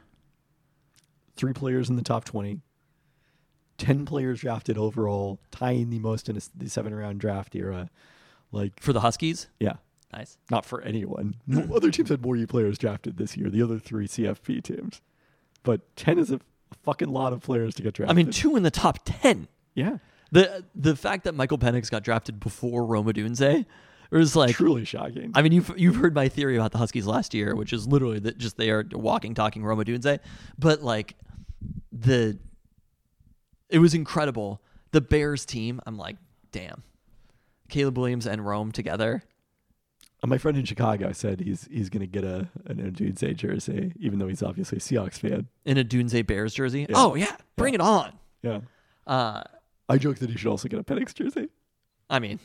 B: 3 players in the top 20. 10 players drafted overall, tying the most in the 7-round draft era. Like
C: For the Huskies?
B: Yeah.
C: Nice.
B: Not for anyone. Other teams had more players drafted this year, the other 3 CFP teams. But 10 is a fucking lot of players to get drafted.
C: I mean, 2 in the top 10.
B: Yeah.
C: The fact that Michael Penix got drafted before Rome Odunze was like
B: truly shocking.
C: I mean, you've heard my theory about the Huskies last year, which is literally that just they are walking, talking Rome Odunze. But like it was incredible. The Bears team, I'm like, damn. Caleb Williams and Rome together.
B: My friend in Chicago said he's going to get an Odunze jersey, even though he's obviously a Seahawks fan.
C: In a Odunze Bears jersey?
B: Yeah.
C: Oh, yeah. Bring it on.
B: Yeah. I joke that he should also get a Penix jersey.
C: I mean,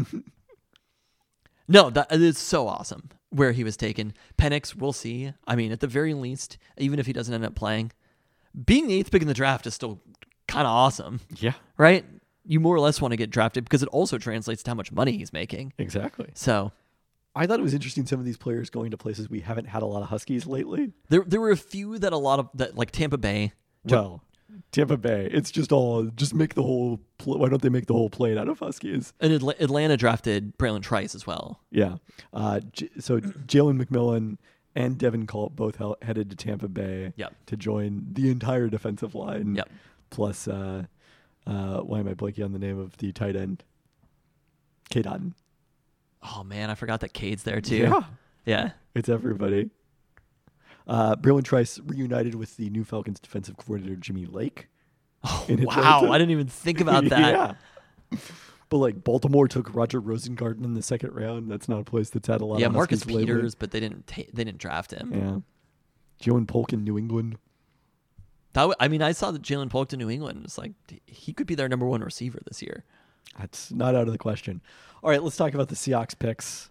C: no, that is so awesome where he was taken. Penix, we'll see. I mean, at the very least, even if he doesn't end up playing, being the 8th pick in the draft is still kind of awesome.
B: Yeah.
C: Right? You more or less want to get drafted because it also translates to how much money he's making.
B: Exactly.
C: So
B: I thought it was interesting some of these players going to places we haven't had a lot of Huskies lately.
C: there were a few that like Tampa Bay.
B: Well, Tampa Bay, it's just make the whole why don't they make the whole plane out of Huskies?
C: And Atlanta drafted Braylon Trice as well.
B: Yeah. So Jalen McMillan and Devin Culp both headed to Tampa Bay to join the entire defensive line.
C: Yep.
B: Plus, why am I blanking on the name of the tight end? Cade Otton.
C: Oh, man, I forgot that Cade's there, too.
B: Yeah.
C: Yeah.
B: It's everybody. Braylon Trice reunited with the new Falcons defensive coordinator, Jimmy Lake.
C: Oh, wow. I didn't even think about that.
B: Yeah. But like Baltimore took Roger Rosengarten in the 2nd round. That's not a place that's had a lot of
C: Marcus
B: Huskies lately.
C: Peters, but they didn't draft him.
B: Yeah. Jalen Polk in New England.
C: I saw that Jalen Polk to New England. It's like he could be their number 1 receiver this year.
B: That's not out of the question. All right, let's talk about the Seahawks picks.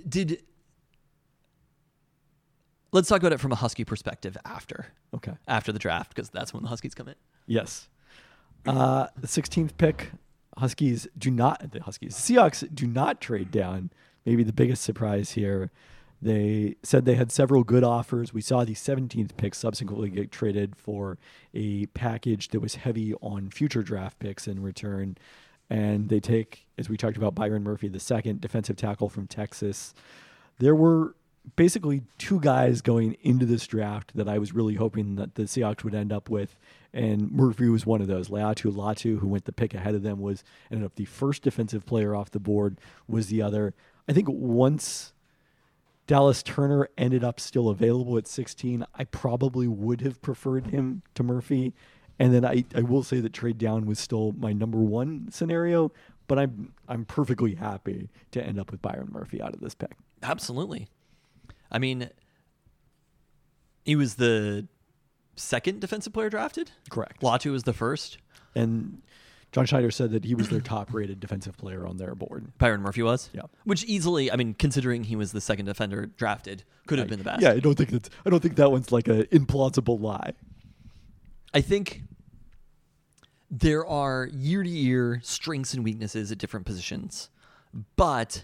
C: Let's talk about it from a Husky perspective after
B: Okay.
C: the draft, because that's when the Huskies come in.
B: Yes. The 16th pick, the Seahawks do not trade down. Maybe the biggest surprise here. They said they had several good offers. We saw the 17th pick subsequently get traded for a package that was heavy on future draft picks in return. And they take, as we talked about, Byron Murphy, the second defensive tackle from Texas. There were basically two guys going into this draft that I was really hoping that the Seahawks would end up with, and Murphy was one of those. Laiatu Latu, who went the pick ahead of them, ended up the first defensive player off the board, was the other. I think once Dallas Turner ended up still available at 16, I probably would have preferred him to Murphy. And then I will say that trade down was still my number one scenario, but I'm perfectly happy to end up with Byron Murphy out of this pick.
C: Absolutely. I mean, he was the second defensive player drafted?
B: Correct.
C: Latu was the first.
B: And John Schneider said that he was their top-rated defensive player on their board.
C: Byron Murphy was?
B: Yeah.
C: Which easily, I mean, considering he was the second defender drafted, could have been the best.
B: Yeah, I don't think that one's like an implausible lie.
C: I think there are year-to-year strengths and weaknesses at different positions. But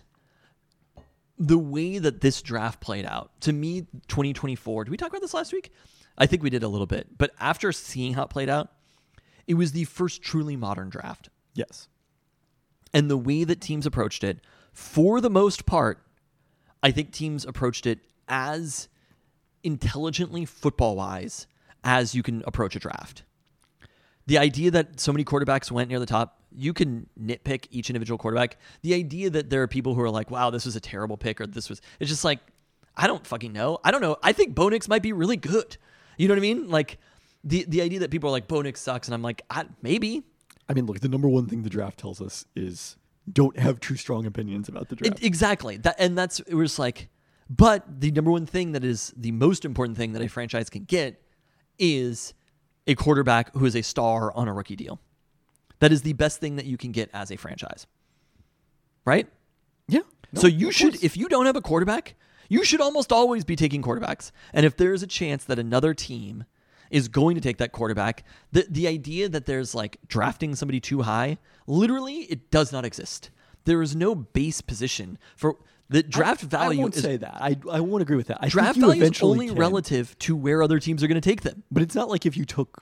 C: the way that this draft played out, to me, 2024, did we talk about this last week? I think we did a little bit. But after seeing how it played out, it was the first truly modern draft.
B: Yes.
C: And the way that teams approached it, for the most part, I think teams approached it as intelligently, football-wise, as you can approach a draft. The idea that so many quarterbacks went near the top, you can nitpick each individual quarterback. The idea that there are people who are like, wow, this was a terrible pick, or it's just like, I don't fucking know. I don't know. I think Bo Nix might be really good. You know what I mean? Like, the idea that people are like, Bo Nix sucks, and I'm like, maybe.
B: I mean, look, the number one thing the draft tells us is don't have too strong opinions about the draft.
C: Exactly. It was like, but the number one thing that is the most important thing that a franchise can get is a quarterback who is a star on a rookie deal. That is the best thing that you can get as a franchise. Right?
B: Yeah.
C: So you should, if you don't have a quarterback, you should almost always be taking quarterbacks. And if there is a chance that another team is going to take that quarterback, the idea that there's like drafting somebody too high, literally it does not exist. There is no base position for the draft value.
B: I won't say that. I won't agree with that. I
C: draft
B: think you
C: value is
B: eventually
C: only relative to where other teams are going to take them.
B: But it's not like if you took,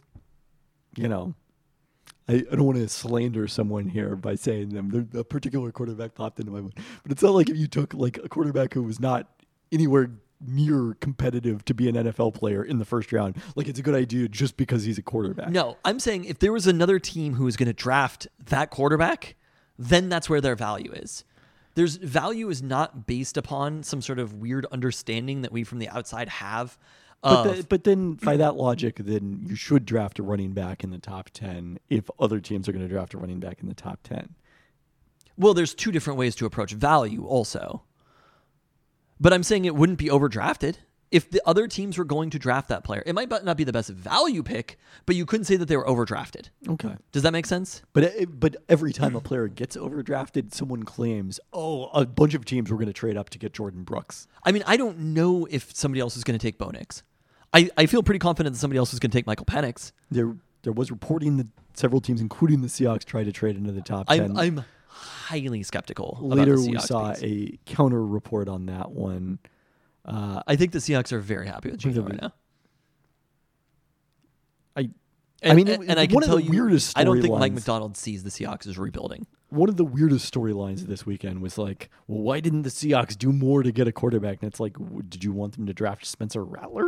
B: I don't want to slander someone here by saying a particular quarterback popped into my mind. But it's not like if you took like a quarterback who was not anywhere near competitive to be an NFL player in the first round. Like it's a good idea just because he's a quarterback.
C: No, I'm saying if there was another team who was going to draft that quarterback, then that's where their value is. There's value is not based upon some sort of weird understanding that we from the outside have.
B: But then by that logic, then you should draft a running back in the top 10 if other teams are going to draft a running back in the top 10.
C: Well, there's two different ways to approach value also. But I'm saying it wouldn't be overdrafted. If the other teams were going to draft that player, it might not be the best value pick, but you couldn't say that they were overdrafted.
B: Okay.
C: Does that make sense?
B: But every time a player gets overdrafted, someone claims, a bunch of teams were going to trade up to get Jordan Brooks.
C: I mean, I don't know if somebody else is going to take Bo Nix. I feel pretty confident that somebody else is going to take Michael Penix.
B: There was reporting that several teams, including the Seahawks, tried to trade into the top 10.
C: I'm highly skeptical.
B: Later,
C: about the Seahawks
B: we saw
C: piece.
B: a counter report on that one.
C: I think the Seahawks are very happy with Geno right now.
B: I
C: And
B: one
C: I can
B: of
C: tell
B: the
C: you,
B: weirdest
C: I don't think
B: storylines-
C: Mike McDonald sees the Seahawks as rebuilding.
B: One of the weirdest storylines this weekend was like, well, why didn't the Seahawks do more to get a quarterback? And it's like, did you want them to draft Spencer Rattler?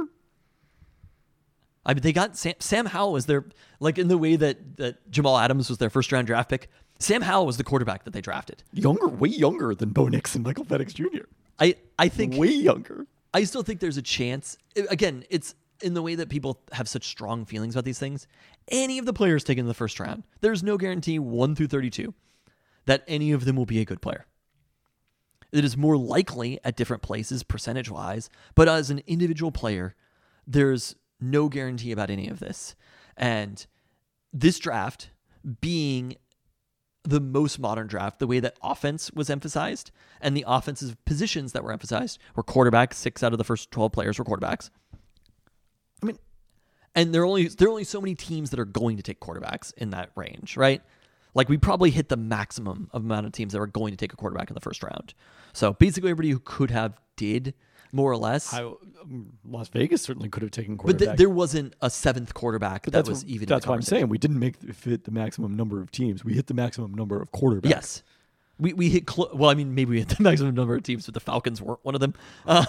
C: I mean, they got Sam Howell was their, like in the way that Jamal Adams was their first round draft pick. Sam Howell was the quarterback that they drafted.
B: Way younger than Bo Nix and Michael Penix Jr.
C: I think
B: way younger.
C: I still think there's a chance. Again, it's in the way that people have such strong feelings about these things. Any of the players taken in the first round, there's no guarantee 1 through 32 that any of them will be a good player. It is more likely at different places percentage-wise, but as an individual player, there's no guarantee about any of this. And this draft being the most modern draft, the way that offense was emphasized and the offensive positions that were emphasized were quarterbacks. 6 out of the first 12 players were quarterbacks.
B: I mean,
C: and there are only so many teams that are going to take quarterbacks in that range, right? Like we probably hit the maximum of amount of teams that were going to take a quarterback in the first round. So basically everybody who could have did, more or less.
B: Las Vegas certainly could have taken quarterback.
C: But there wasn't a 7th quarterback that was even.
B: That's why I'm saying we didn't fit the maximum number of teams. We hit the maximum number of quarterbacks.
C: Yes. We hit, well, I mean, maybe we hit the maximum number of teams, but the Falcons weren't one of them.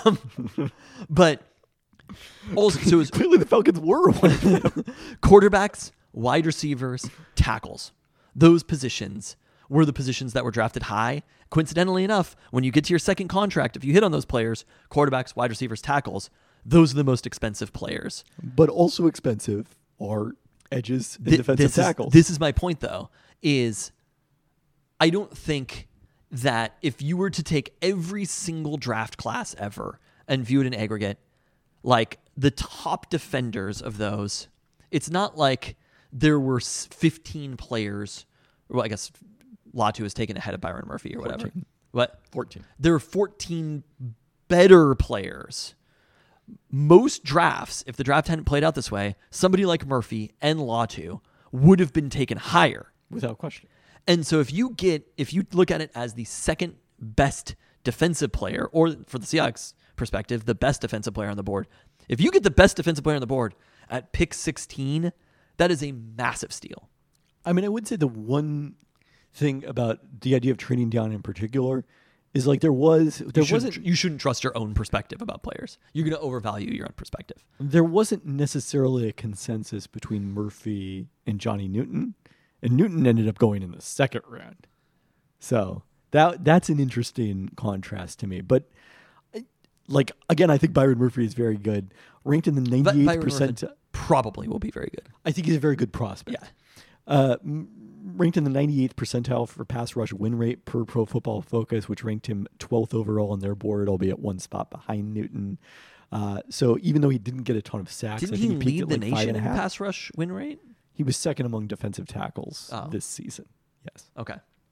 C: But also, so it was
B: clearly the Falcons were one of them.
C: quarterbacks, wide receivers, tackles. Those positions were the positions that were drafted high. Coincidentally enough, when you get to your second contract, if you hit on those players, quarterbacks, wide receivers, tackles, those are the most expensive players.
B: But also expensive are edges and defensive tackles.
C: This is my point, though, is I don't think that if you were to take every single draft class ever and view it in aggregate, like the top defenders of those, it's not like there were 15 players. Well, I guess Latu was taken ahead of Byron Murphy or whatever.
B: 14.
C: What?
B: 14.
C: There are 14 better players. Most drafts, if the draft hadn't played out this way, somebody like Murphy and Latu would have been taken higher.
B: Without question.
C: And so if you look at it as the second best defensive player, or for the Seahawks perspective, the best defensive player on the board, if you get the best defensive player on the board at pick 16, that is a massive steal.
B: I mean, I would say the one thing about the idea of trading down in particular is like you
C: shouldn't trust your own perspective about players. You're going to overvalue your own perspective.
B: There wasn't necessarily a consensus between Murphy and Johnny Newton, and Newton ended up going in the second round. So that's an interesting contrast to me. But like again, I think Byron Murphy is very good, ranked in the 98th percentile.
C: Probably will be very good.
B: I think he's a very good prospect.
C: Yeah.
B: Ranked in the 98th percentile for pass rush win rate per Pro Football Focus, which ranked him 12th overall on their board, albeit one spot behind Newton. So even though he didn't get a ton of sacks,
C: didn't
B: I think
C: he lead
B: at
C: the
B: like
C: nation in
B: 5.5.
C: pass rush win rate?
B: He was second among defensive tackles this season. Yes.
C: Okay.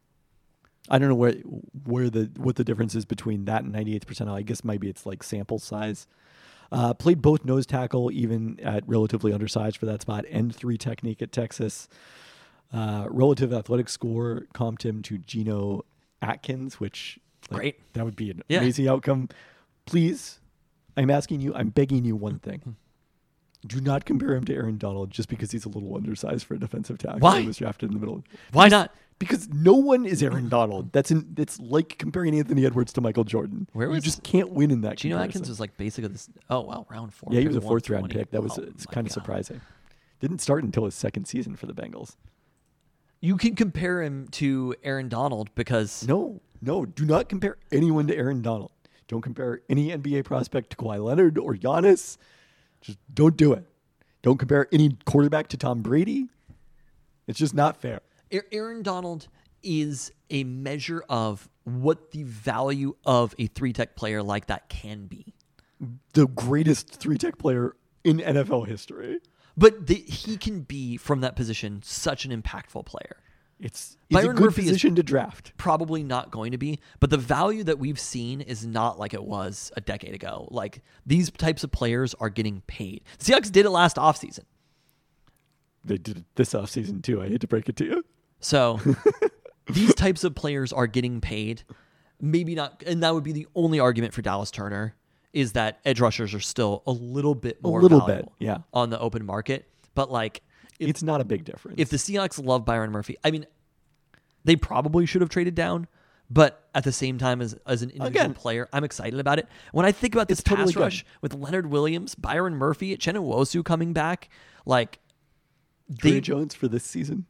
B: I don't know what the difference is between that and 98th percentile. I guess maybe it's like sample size. Played both nose tackle, even at relatively undersized for that spot, and 3 technique at Texas. Relative athletic score comped him to Geno Atkins, which
C: great.
B: That would be an amazing outcome. Please, I'm begging you one thing. Do not compare him to Aaron Donald just because he's a little undersized for a defensive tackle.
C: Why?
B: He was drafted in the middle.
C: Why not?
B: Because no one is Aaron Donald. It's like comparing Anthony Edwards to Michael Jordan. You just can't win in that
C: Geno
B: comparison.
C: Atkins was like basically this. Oh, wow, round 4.
B: Yeah, he was a 4th round pick. That was it's kind of surprising. Didn't start until his second season for the Bengals.
C: You can compare him to Aaron Donald because...
B: No, do not compare anyone to Aaron Donald. Don't compare any NBA prospect to Kawhi Leonard or Giannis. Just don't do it. Don't compare any quarterback to Tom Brady. It's just not fair.
C: Aaron Donald is a measure of what the value of a 3-tech player like that can be.
B: The greatest 3-tech player in NFL history.
C: But he can be, from that position, such an impactful player.
B: It's a good
C: Murphy
B: position to draft.
C: Probably not going to be, but the value that we've seen is not like it was a decade ago. Like, these types of players are getting paid. The Seahawks did it last offseason.
B: They did it this offseason, too. I hate to break it to you.
C: So, these types of players are getting paid. Maybe not, and that would be the only argument for Dallas Turner, is that edge rushers are still a little bit more valuable on the open market. But like,
B: it's not a big difference.
C: If the Seahawks love Byron Murphy, I mean, they probably should have traded down. But at the same time, as an individual player, I'm excited about it. When I think about this pass rush with Leonard Williams, Byron Murphy, Chenowuosu coming back, like
B: Trey Jones for this season,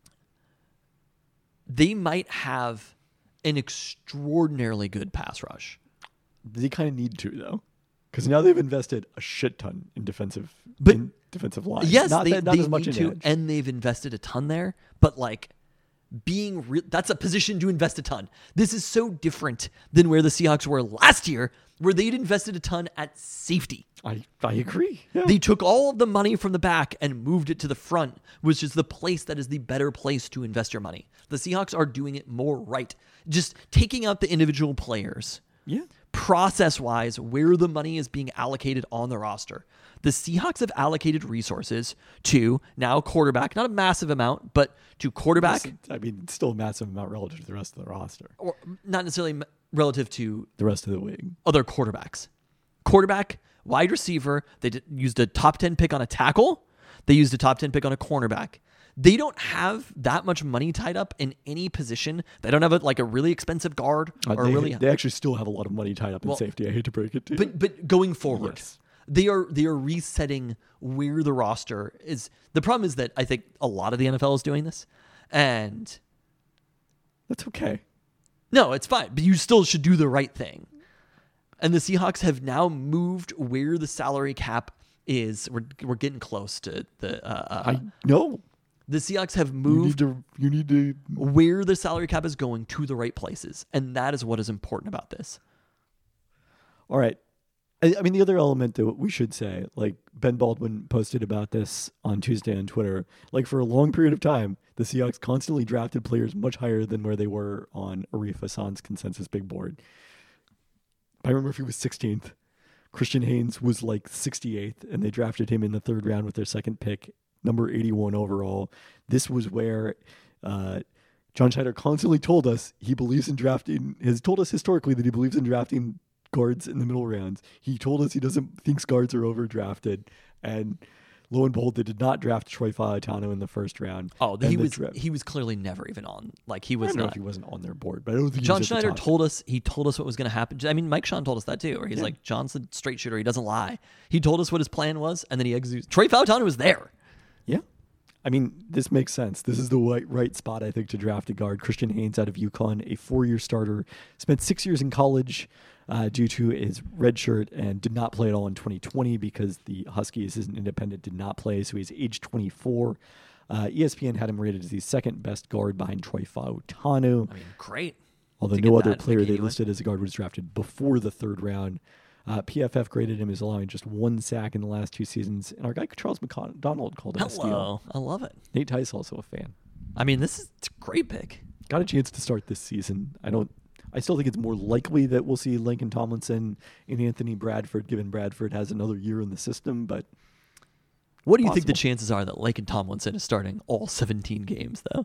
C: they might have an extraordinarily good pass rush.
B: They kind of need to, though, because now they've invested a shit ton in defensive line.
C: Yes,
B: not
C: they
B: as much
C: need
B: in
C: to,
B: edge.
C: and they've invested a ton there. But like, that's a position to invest a ton. This is so different than where the Seahawks were last year, where they'd invested a ton at safety.
B: I agree. Yeah.
C: They took all of the money from the back and moved it to the front, which is the place that is the better place to invest your money. The Seahawks are doing it more right. Just taking out the individual players.
B: Yeah.
C: Process-wise, where the money is being allocated on the roster. The Seahawks have allocated resources to now quarterback, not a massive amount, but to quarterback.
B: I mean, it's still a massive amount relative to the rest of the roster.
C: Or not necessarily relative to
B: the rest of the wing.
C: Other quarterbacks. Quarterback, wide receiver. They used a top 10 pick on a tackle. They used a top 10 pick on a cornerback. They don't have that much money tied up in any position. They don't have a really expensive guard.
B: They actually still have a lot of money tied up in safety. I hate to break it to you.
C: But going forward,
B: yes.
C: They are resetting where the roster is. The problem is that I think a lot of the NFL is doing this, and
B: that's okay.
C: No, it's fine, but you still should do the right thing. And the Seahawks have now moved where the salary cap is. We're getting close to the.
B: I know.
C: The Seahawks have moved.
B: You need to
C: where the salary cap is going to the right places, and that is what is important about this.
B: All right. I mean, the other element that we should say, like Ben Baldwin posted about this on Tuesday on Twitter, like for a long period of time, the Seahawks constantly drafted players much higher than where they were on Arif Hassan's consensus big board. Byron Murphy was 16th. Christian Haynes was like 68th, and they drafted him in the third round with their second pick, number 81 overall. This was where John Schneider constantly told us he believes in drafting, has told us historically that he believes in drafting guards in the middle rounds. He told us he thinks guards are overdrafted, and lo and behold, they did not draft Troy Fautanu in the first round.
C: Oh, he was clearly never even on. Like he was
B: I don't
C: not.
B: know if he wasn't on their board, but I don't think
C: John Schneider told us. He told us what was going to happen. I mean, Mike Sean told us that too. Where he's like, John's a straight shooter. He doesn't lie. He told us what his plan was, and then he executes. Troy Fautanu was there.
B: Yeah. I mean, this makes sense. This is the right spot, I think, to draft a guard. Christian Haynes out of UConn, a 4-year starter, spent 6 years in college due to his red shirt and did not play at all in 2020 because the Huskies, as an independent, did not play. So he's age 24. ESPN had him rated as the second best guard behind Troy Fautanu.
C: I mean, great.
B: Although no other player they listed as a guard was drafted before the third round. PFF graded him as allowing just 1 sack in the last 2 seasons. And our guy Charles McDonald called him a steal.
C: I love it.
B: Nate Tice also a fan.
C: I mean, it's a great pick.
B: Got a chance to start this season. I still think it's more likely that we'll see Lincoln Tomlinson and Anthony Bradford, given Bradford has another year in the system. But
C: what do you think the chances are that Lincoln Tomlinson is starting all 17 games, though?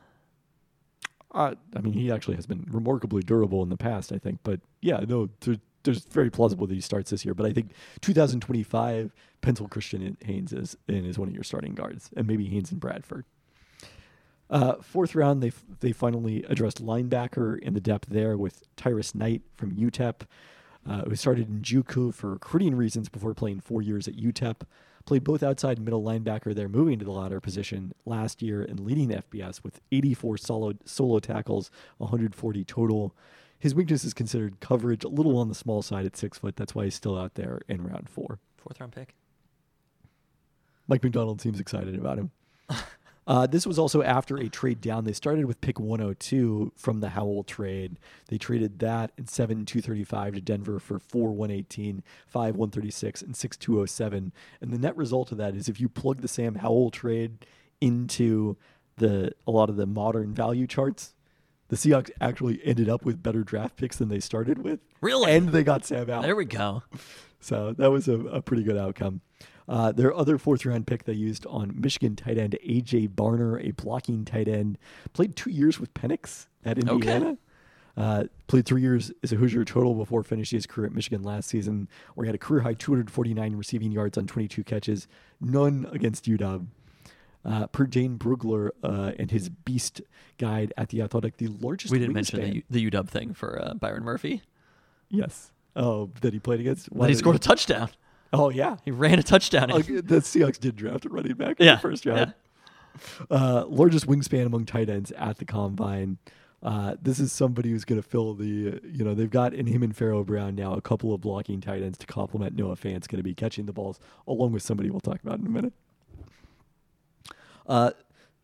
B: I mean, he actually has been remarkably durable in the past, I think. But yeah, no, there's very plausible that he starts this year. But I think 2025, pencil Christian Haynes is one of your starting guards, and maybe Haynes and Bradford. Fourth round, they finally addressed linebacker in the depth there with Tyrus Knight from UTEP, who started in JUCO for recruiting reasons before playing 4 years at UTEP. Played both outside and middle linebacker there, moving to the latter position last year and leading FBS with 84 solo tackles, 140 total. His weakness is considered coverage, a little on the small side at 6 foot. That's why he's still out there in round 4.
C: Fourth round pick.
B: Mike McDonald seems excited about him. This was also after a trade down. They started with pick 102 from the Howell trade. They traded that in 7-235 to Denver for 4-118, 5-136, and 6-207. And the net result of that is if you plug the Sam Howell trade into a lot of the modern value charts, the Seahawks actually ended up with better draft picks than they started with.
C: Really?
B: And they got Sam Howell.
C: There we go.
B: So that was a pretty good outcome. Their other fourth-round pick they used on Michigan tight end A.J. Barner, a blocking tight end. Played 2 years with Penix at Indiana. Okay. Played 3 years as a Hoosier total before finishing his career at Michigan last season, where he had a career-high 249 receiving yards on 22 catches, none against UW. Per Dane Brugler and his Beast guide at The Athletic, the largest
C: We didn't
B: wingspan.
C: mention the UW thing for Byron Murphy.
B: Yes. Oh, that he played against?
C: That he scored a touchdown.
B: Oh, yeah.
C: He ran a touchdown.
B: The Seahawks did draft a running back in the first round. Yeah. Largest wingspan among tight ends at the Combine. This is somebody who's going to fill they've got in him and Pharaoh Brown now a couple of blocking tight ends to complement Noah Fant's going to be catching the balls along with somebody we'll talk about in a minute.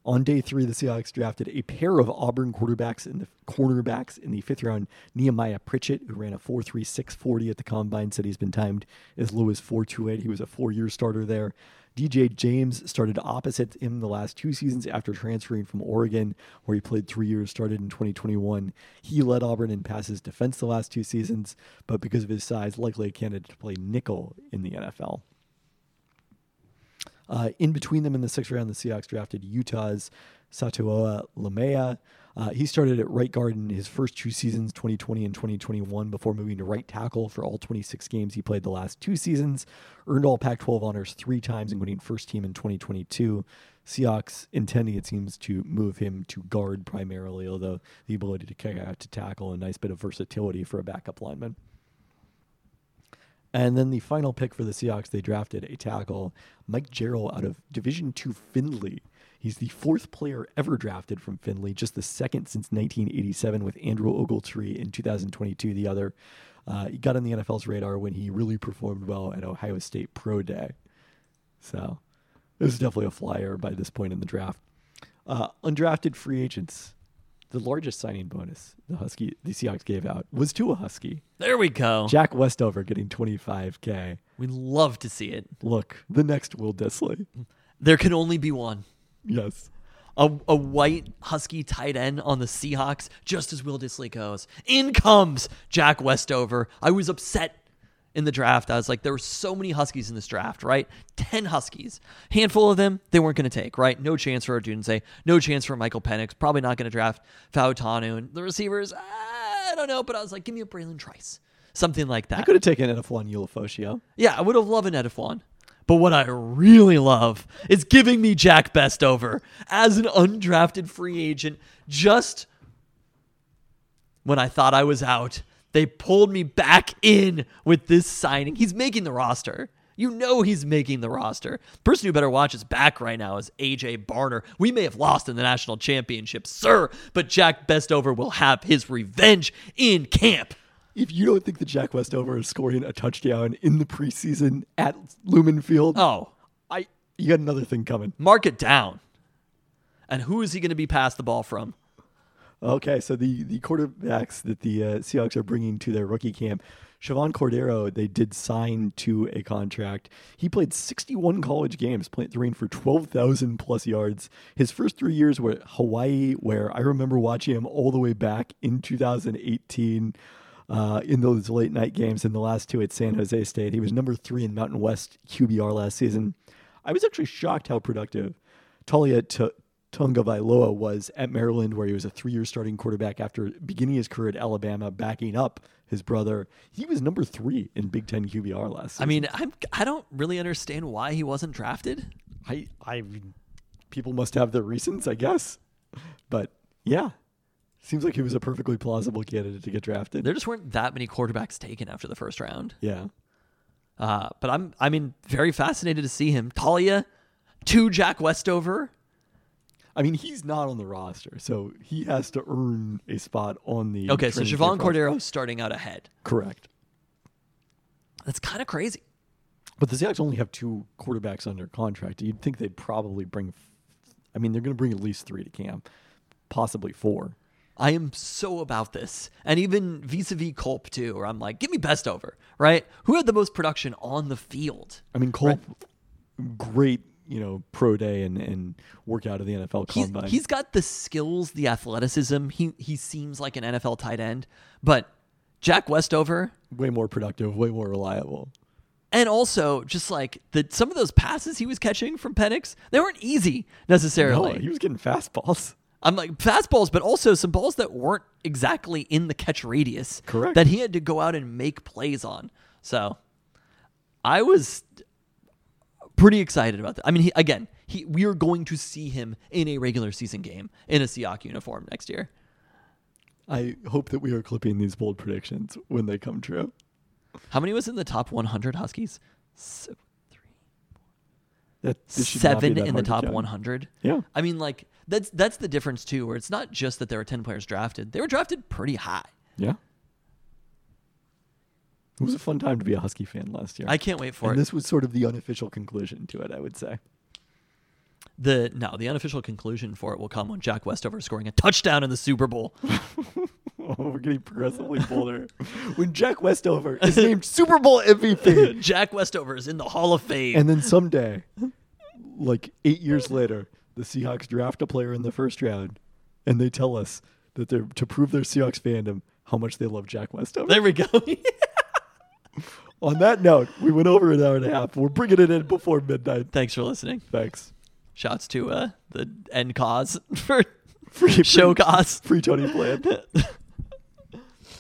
B: On day 3, the Seahawks drafted a pair of Auburn cornerbacks in the 5th round. Nehemiah Pritchett, who ran a 4.36 40 at the combine, said he's been timed as low as 4.28. He was a 4-year starter there. DJ James started opposite him the last 2 seasons after transferring from Oregon, where he played 3 years, started in 2021. He led Auburn in passes defense the last 2 seasons, but because of his size, likely a candidate to play nickel in the NFL. In between them in the 6th round, the Seahawks drafted Utah's Satoa Lamea. He started at right guard in his first 2 seasons, 2020 and 2021, before moving to right tackle for all 26 games he played the last 2 seasons. Earned all Pac-12 honors 3 times, including first team in 2022. Seahawks intending, it seems, to move him to guard primarily, although the ability to kick out to tackle, a nice bit of versatility for a backup lineman. And then the final pick for the Seahawks, they drafted a tackle, Mike Jarrell, out of Division II Findlay. He's the 4th player ever drafted from Findlay, just the 2nd since 1987 with Andrew Ogletree in 2022. The other, he got on the NFL's radar when he really performed well at Ohio State Pro Day. So it was definitely a flyer by this point in the draft. Undrafted free agents. The largest signing bonus the Seahawks gave out was to a Husky.
C: There we go.
B: Jack Westover getting $25K.
C: We love to see it.
B: Look, the next Will Dissly.
C: There can only be one.
B: Yes.
C: A white Husky tight end on the Seahawks, just as Will Dissly goes. In comes Jack Westover. I was upset in the draft. I was like, there were so many Huskies in this draft, right? 10 Huskies. Handful of them, they weren't going to take, right? No chance for Odunze. No chance for Michael Penix. Probably not going to draft Fautanu. And the receivers, I don't know, but I was like, give me a Braylon Trice. Something like that.
B: I could have taken Edifwan Ulofoshio.
C: Yeah, I would have loved an Edifwan. But what I really love is giving me Jack Bestover as an undrafted free agent. Just when I thought I was out, they pulled me back in with this signing. He's making the roster. You know he's making the roster. The person who better watch his back right now is A.J. Barner. We may have lost in the national championship, sir, but Jack Bestover will have his revenge in camp.
B: If you don't think that Jack Westover is scoring a touchdown in the preseason at Lumen Field, you got another thing coming.
C: Mark it down. And who is he going to be passed the ball from?
B: Okay, so the quarterbacks that the Seahawks are bringing to their rookie camp, Siobhan Cordero, they did sign to a contract. He played 61 college games, throwing for 12,000 plus yards. His first 3 years were at Hawaii, where I remember watching him all the way back in 2018 in those late night games, and the last 2 at San Jose State. He was number 3 in Mountain West QBR last season. I was actually shocked how productive Talia Tungavailoa was at Maryland, where he was a 3-year starting quarterback after beginning his career at Alabama, backing up his brother. He was number 3 in Big Ten QBR last season.
C: I mean, I don't really understand why he wasn't drafted.
B: I people must have their reasons, I guess. But yeah, seems like he was a perfectly plausible candidate to get drafted.
C: There just weren't that many quarterbacks taken after the first round.
B: Yeah.
C: But I'm very fascinated to see him. Talia to Jack Westover.
B: I mean, he's not on the roster, so he has to earn a spot on the...
C: Okay, so Siobhan Cordero starting out ahead.
B: Correct.
C: That's kind of crazy.
B: But the Seahawks only have 2 quarterbacks under contract. You'd think they'd probably bring... I mean, they're going to bring at least 3 to camp, possibly 4.
C: I am so about this. And even vis-a-vis Culp, too, where I'm like, give me Bestover, right? Who had the most production on the field?
B: I mean, Culp, great, pro day and workout of the NFL Combine.
C: He's got the skills, the athleticism. He seems like an NFL tight end. But Jack Westover...
B: way more productive, way more reliable.
C: And also, just like some of those passes he was catching from Penix, they weren't easy necessarily.
B: No, he was getting fastballs.
C: I'm like, fastballs, but also some balls that weren't exactly in the catch radius.
B: Correct.
C: That he had to go out and make plays on. So I was pretty excited about that. I mean, we are going to see him in a regular season game in a Seahawks uniform next year.
B: I hope that we are clipping these bold predictions when they come true.
C: How many was in the top 100 Huskies? 7 in the top 100.
B: Yeah.
C: I mean, like, that's the difference, too, where it's not just that there were 10 players drafted. They were drafted pretty high.
B: Yeah. It was a fun time to be a Husky fan last year.
C: I can't wait for it.
B: And this was sort of the unofficial conclusion to it, I would say.
C: The unofficial conclusion for it will come when Jack Westover scoring a touchdown in the Super Bowl.
B: Oh, we're getting progressively bolder. When Jack Westover is named Super Bowl MVP.
C: Jack Westover is in the Hall of Fame.
B: And then someday, like 8 years later, the Seahawks draft a player in the first round, and they tell us that they're to prove their Seahawks fandom how much they love Jack Westover.
C: There we go.
B: On that note, we went over an hour and a half. We're bringing it in before midnight.
C: Thanks for listening.
B: Thanks.
C: Shouts to the end cause for
B: Free
C: show cause.
B: Free Tony Bland.